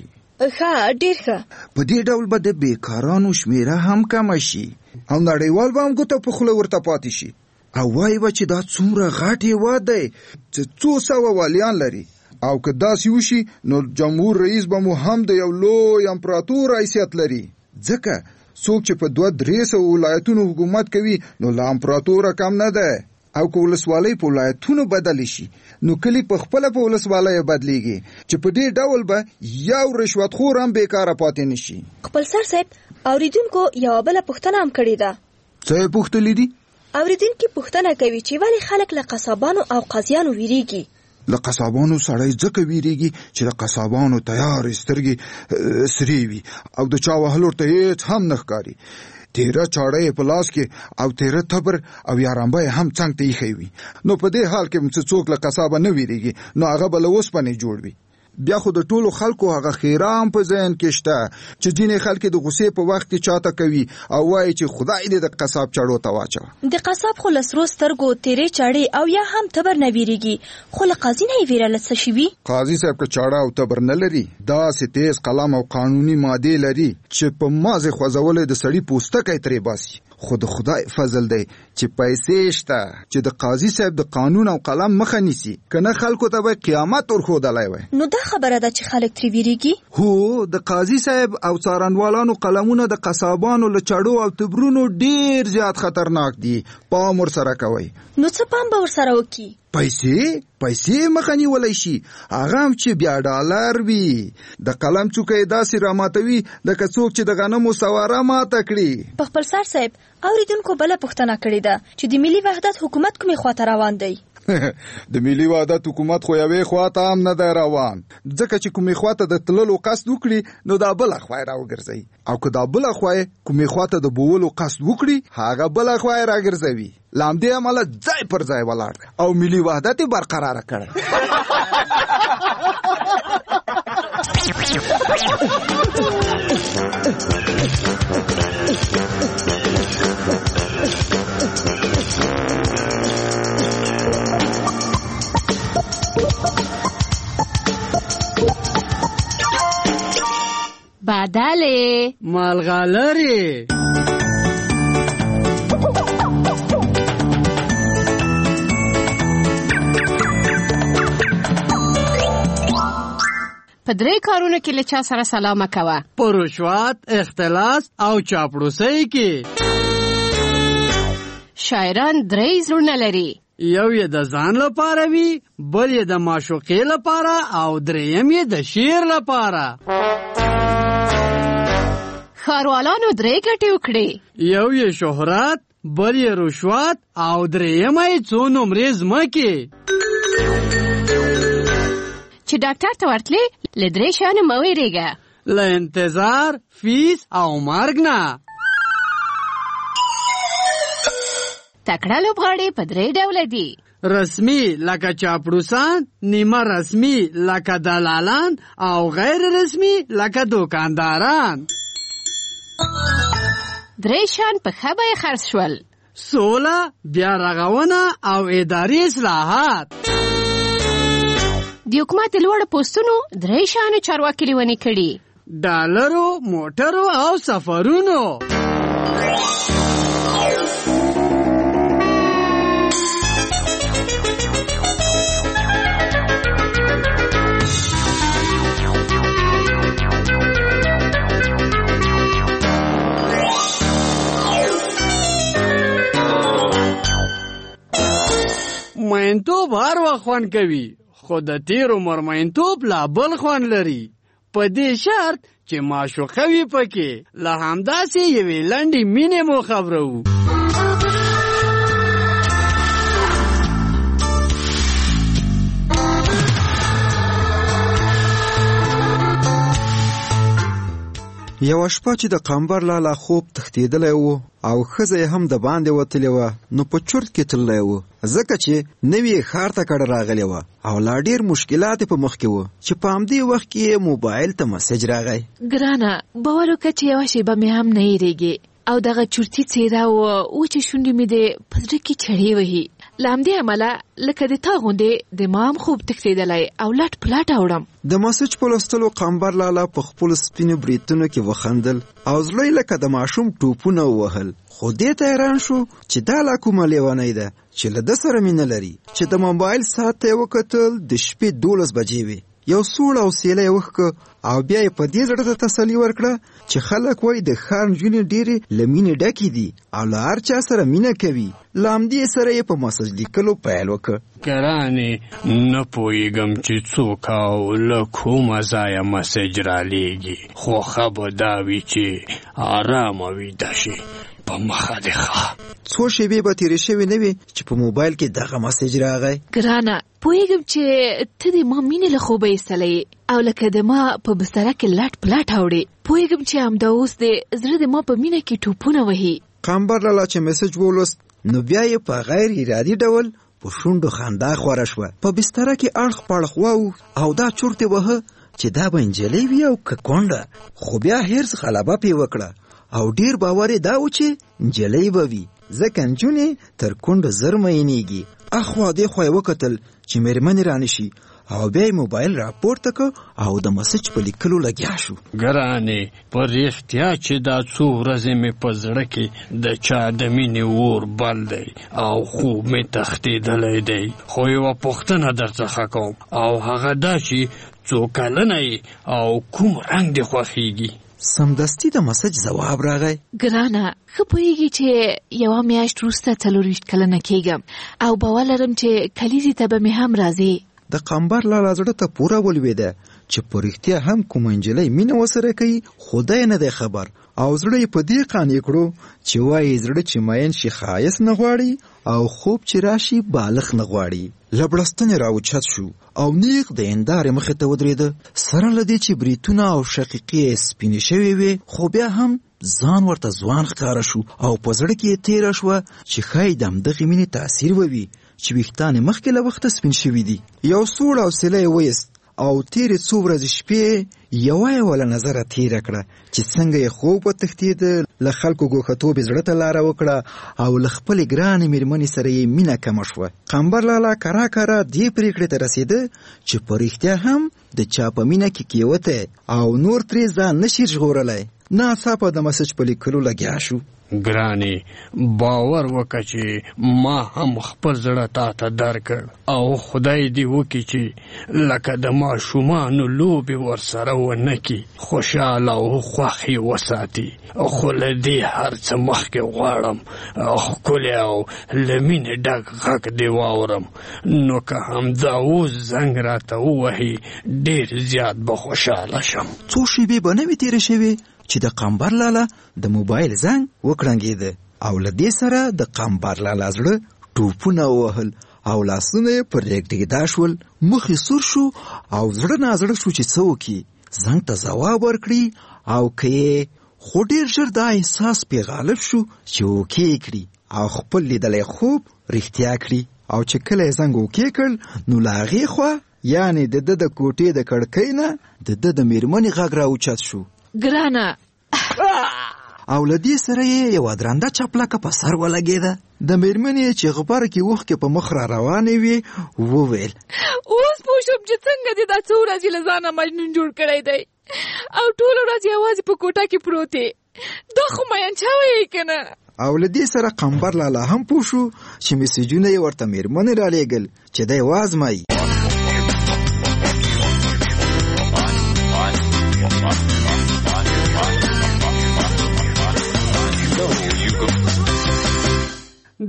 ښه ډېر ښه. په دې ډول به د بیکارانو شمیره هم کمه شي او نړیوال به هم ګوته په خوله ورته پاتې شي او وایي به چې دا څومره غټ هېواد دی چې 200 والیان لري. او که داسې وشي نو جمهور رئیس به مو هم د یو لوی امپراتور حیثیت لري. ځکه څوک چې په 200-300 ولایتونو حکومت کوي نو له امپراتوره کم نه ده. او که ولسوالۍ په ولایتونو بدل شي نو کلی په خپله په ولسوالۍ بدلیږي چې په دې ډول به یو رشوتخور هم بیکاره پاتې نشي. خپلسر صاحب اوریدونکو یوه بله پوښتنه هم کړې ده. څه یې پوښتلي دي؟ اوریدونکي پوښتنه کوي چې ولې خلک له قصابانو او قاضیانو ویریږي. له قصابانو سړی ځکه ویریږي چې د قصابانو تیارې سترګې سرې وي او د چا وهلو ته هېڅ هم نه ښکاري. تیره چاړه یې په لاس کې او تیره تبر او یارانبه یې هم څنګ ته ایښی وي. نو په دې حال کې چې څوک له قصابه نه ویریږي نو هغه به له اوسپنې جوړ وي. بیا خو د ټولو خلکو هغه خیرام په ذهن کې شته چې ځینې خلک د غصې په وخت کې چاته کوي او وایي چې خدای دې د قصاب چاړو ته واچوه. د قصاب خو له سرو سترګو تیرې چاړې او یا هم تبر نه ویریږي، خو له قاضي نه یې ویره له څه شي وي؟ قاضي صاحب که چاړه او تبر نه لري داسې تیز قلم او قانوني مادې لري چې په مازې خوځولې د سړي پوستکی ترې باسي. خو د خدای فضل دی چې پیسې شته چې د قاضي صاحب د قانون او قلم مخه نیسي، کنه خلکو ته به قیامت ورښودلی وای. نو دا خبره ده چې خلک ترې ویریږي؟ هو د قاضي صاحب او څارنوالانو قلمونه د قصابانو له چړو او تبرونو ډیر زیات خطرناک دي. پام ورسره کوئ. نو څه پام به ورسره وکړي؟ پیسې مخه نیولی شي، هغه هم چې بیا ډالر وي. د قلم څوکه یې داسې راماتوي لکه څوک چې د غنمو سواره ماته کړي. په خپلسر صاحب اوریدونکو بله پوښتنه کړې ده چې د ملي وحدت حکومت کومې خواته روان دی؟ د ملي وحدت حکومت خو یوې خواته هم نه دی روان، ځکه چې کومې خواته د تللو قصد وکړي نو دا بله خوا یې راوګرځوي، او که دا بله خوا یې کومې خواته د بوولو قصد وکړي هغه بله خوا یې راګرځوي. له همدې امله ځای پر ځای ولاړ او ملي وحدت یې برقراره کړی. بدله مالغالری په درې کارونو کې له چا سره سلام کوه؟ په رشوت، اختلاس او چاپلوسۍ کې. شاعران درې زړونه لري، یو یې د ځان لپاره وي، بل یې د معشوقې لپاره او دریم یې د شعر لپاره. ښاروالانو درې ګټې وکړې، یو یې شهرت، بل یې رشوت او دریمه یې څو نمرې ځمکې. چې ډاکټر ته ورتلې له درې شیانو مه ویرېږه، له انتظار، فیس او مرګ نه. تکړه لوبغاړي په درې ډوله دي: رسمي لکه چاپړوسان، نیمه رسمي لکه دلالان او غیر رسمي لکه دوکانداران. درې شیان په ښه بیه خرڅ شول: سوله، بیا رغونه او اداري اصلاحات. د حکومت د لوړو پوستونو درې شیانو چارواکي لیونې کړي: ډالرو، موټرو او سفرونو. مرمینتوب هر وخت خوند کوي خو د تیرو مرمینتوب لا بل خوند لري په دې شرط چې معشوقه وي پکې له همداسې یوې لنډې مینې مو خبرو. یو شپه چې د قمبر لالا خوب تښتېدلی و او ښځه یې هم د باندې وتلې وه نو په چورت کې تللی و ځکه چې نوې ښار ته کډه راغلې وه او لا ډېر مشکلات په مخ کې وه چې په همدې وخت کې یې موبایل ته مسج راغی. ګرانه باور وکړه چې یوه شېبه مې هم نه هېرېږي او دغه چورتي څېره وچې شونډې مې د په زړه کې چړې وهي. له همدې امله لکه د تا غوندې د ما هم خوب تښتېدلی او لټ په لټ اوړم. د مسج په لوستلو قمبر لالا په خپلو سپینو بریتونو کې وخندل او زړه یې لکه د ماشوم ټوپونه ووهل خو دې ته حیران شو چې دا لا کومه لیونۍ ده چې له ده سره مینه لري. چې د موبایل ساعت ته یې وکتل د شپې 12 بجې وې. یو سوړ او سیلی وښکه او بیا یې په دې زړه ته تسلي ورکړه چې خلک وایي د ښار نجونې ډېرې له مینې ډکې دي او له هر چا سره مینه کوي. له همدې سره یې په مسج لیکلو پیل وکړ. ګرانې نه پوهېږم چې څوک او له کومه ځایه مسج رالیږي خو ښه به دا وي چې ارامه ویده شي په مخه دې ښه. څو شېبې به تېرې شوې نه وې چې په موبایل کې دغه مسج راغی. ګرانه پوهېږم چې ته د ما مینې له خوبه ایستلی او لکه د ما په بستره کې لټ په لټ اوړې. پوهېږم چې همدا اوس د زړه د ما په مینه کې ټوپونه وهي. قمبر لالا چې مسج ولوست نو بیا یې په غیر ارادي ډول په شونډو خندا خوره شوه. په بستره کې اړخ پړخ واو او دا چورتې وهه چې دا به نجلۍ وي او که کونډه. خو بیا هرس غلبه پې وکړه او ډیر باور یې دا و چې نجلۍ به وي ځکه نجونې تر کونډه زر مینېږي. اخوا دېخوا یې وکتل چې مېرمنې رانشي او بیا یې موبایل راپورته کړ او د مسج په لیکلو لګیا شو. ګرانې په رښتیا چې دا څو ورځې مې په زړه کې د چا د مینې اور بل دی او خوب مې تښتېدلی دی خو یوه پوښتنه درڅخه کوم او هغه دا چې څو کلنه یې او کوم رنګ دې خوښېږي؟ سمدستي د مسج ځواب راغی. ګرانه ښه پوهېږي چې یوه میاشت وروسته 40 کلنه کېږم او باور لرم چې کلیزې ته به مې هم راځې. د قمبر لالا زړه ته پوره ولوېده چې په رښتیا هم کومه نجلۍ مینه ورسره کوي خدای نه دی خبر او زړه یې په دې قانع کړو چې وایي زړه چې مین شي ښایست نه غواړي او خوب چې راشي بالغ نه غواړي. له بړستنې راوچت شو او نیغ د هندارې مخې ته ودرېده. سره له دې چې بریتونه او شقیقې یې سپینې شوې وې خو بیا هم ځان ورته ځوان ښکاره شو او په زړه کې یې تېره شوه چې ښایي د همدغې مینې تاثیر ووي چې ویښتان یې مخکې له وخته سپین شوي دي. یو سوړ او سیلی یې ویست او تیرې څو ورځې شپې یوه یې وله نظره تېره کړه چې څنګه یې خوب وتښتېده. له خلکو ګوښتوب یې زړه ته لاره وکړه او له خپلې ګرانې مېرمنې سره یې مینه کمه شوه. قمبر لالا کرا کرا دې پرېکړې ته رسېده چې په رښتیا هم د چا په مینه کې کېوتی او نور ترې ځان نشي ژغورلی. ناڅاپه د مسج په لیکلو لګیا شو. ګرانې باور وکړه چې ما هم خپل زړه تا ته درکړ او خدای دې وکړي چې لکه د ماشومانو لوبې ورسره ونه کړي خوشحاله او خوښ یې وساتي. خو له دې هر څه مخکې غواړم ښکلی او له مینې ډک غږ دې واورم نو که همدا اوس زنګ راته ووهي ډېر زیات به خوشحاله شم. څو شېبې به نه وي تېرې شوې چې د قمبر لالا د موبایل زنګ وکړنګېده او له دې سره د قمبر لالا زړه ټوپونه ووهل او لاسونه یې پر ریږدېږدا شول. مخ یې سور شو او زړه نازړه شو چې څه وکړي. زنګ ته ځواب ورکړي او که یې خو ډېر ژر دا احساس پې غالب شو چې اوکې یې کړي او خپل لیدلی خوب رښتیا کړي. او چې کله یې زنګ اوکې کړ نو له هغې خوا یعنې د ده د کوټې د کړکۍ نه د ده د مېرمنې غږ راوچت شو. ګرانه او له دې سره یې یوه درنده چپلکه په سر ولګېده. د مېرمنې چې غبرګې اوښکې په مخ را روانې وې وویل اوس پوه شوم چې څنګه دې دا څو ورځې له ځانه مجنون جوړ کړی دی او ټوله ورځ یوازې په کوټه کې پروت یې. دا خو مین چاوی یې که نه؟ او له دې سره قمبر لالا هم پوه شو چې میسجونه یې ورته مېرمنې رالېږل چې دی وازمایي.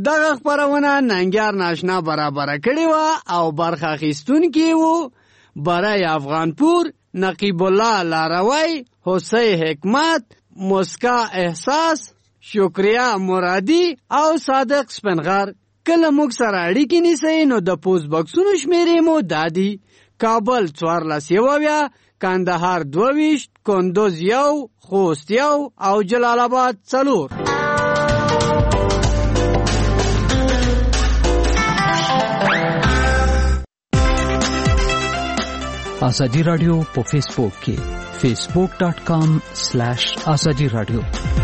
دغه خبرونه ننګیار ناشنا برابر کړی و او برخه اخیستونکي وو برای افغانپور، نقیب الله لاروی، حسین حکمت، مسکا احساس، شکریا مرادی او صادق سپنغر. کله موږ سره اړیکې نیسئ نو د پوسټ بکسونو شمیرې مو دادي: کابل 14 کندهار 22 کندوز 1 خوست 1 او جلال آباد 4. آزادی رادیو په فیسبوک کې facebook.com/azadi radio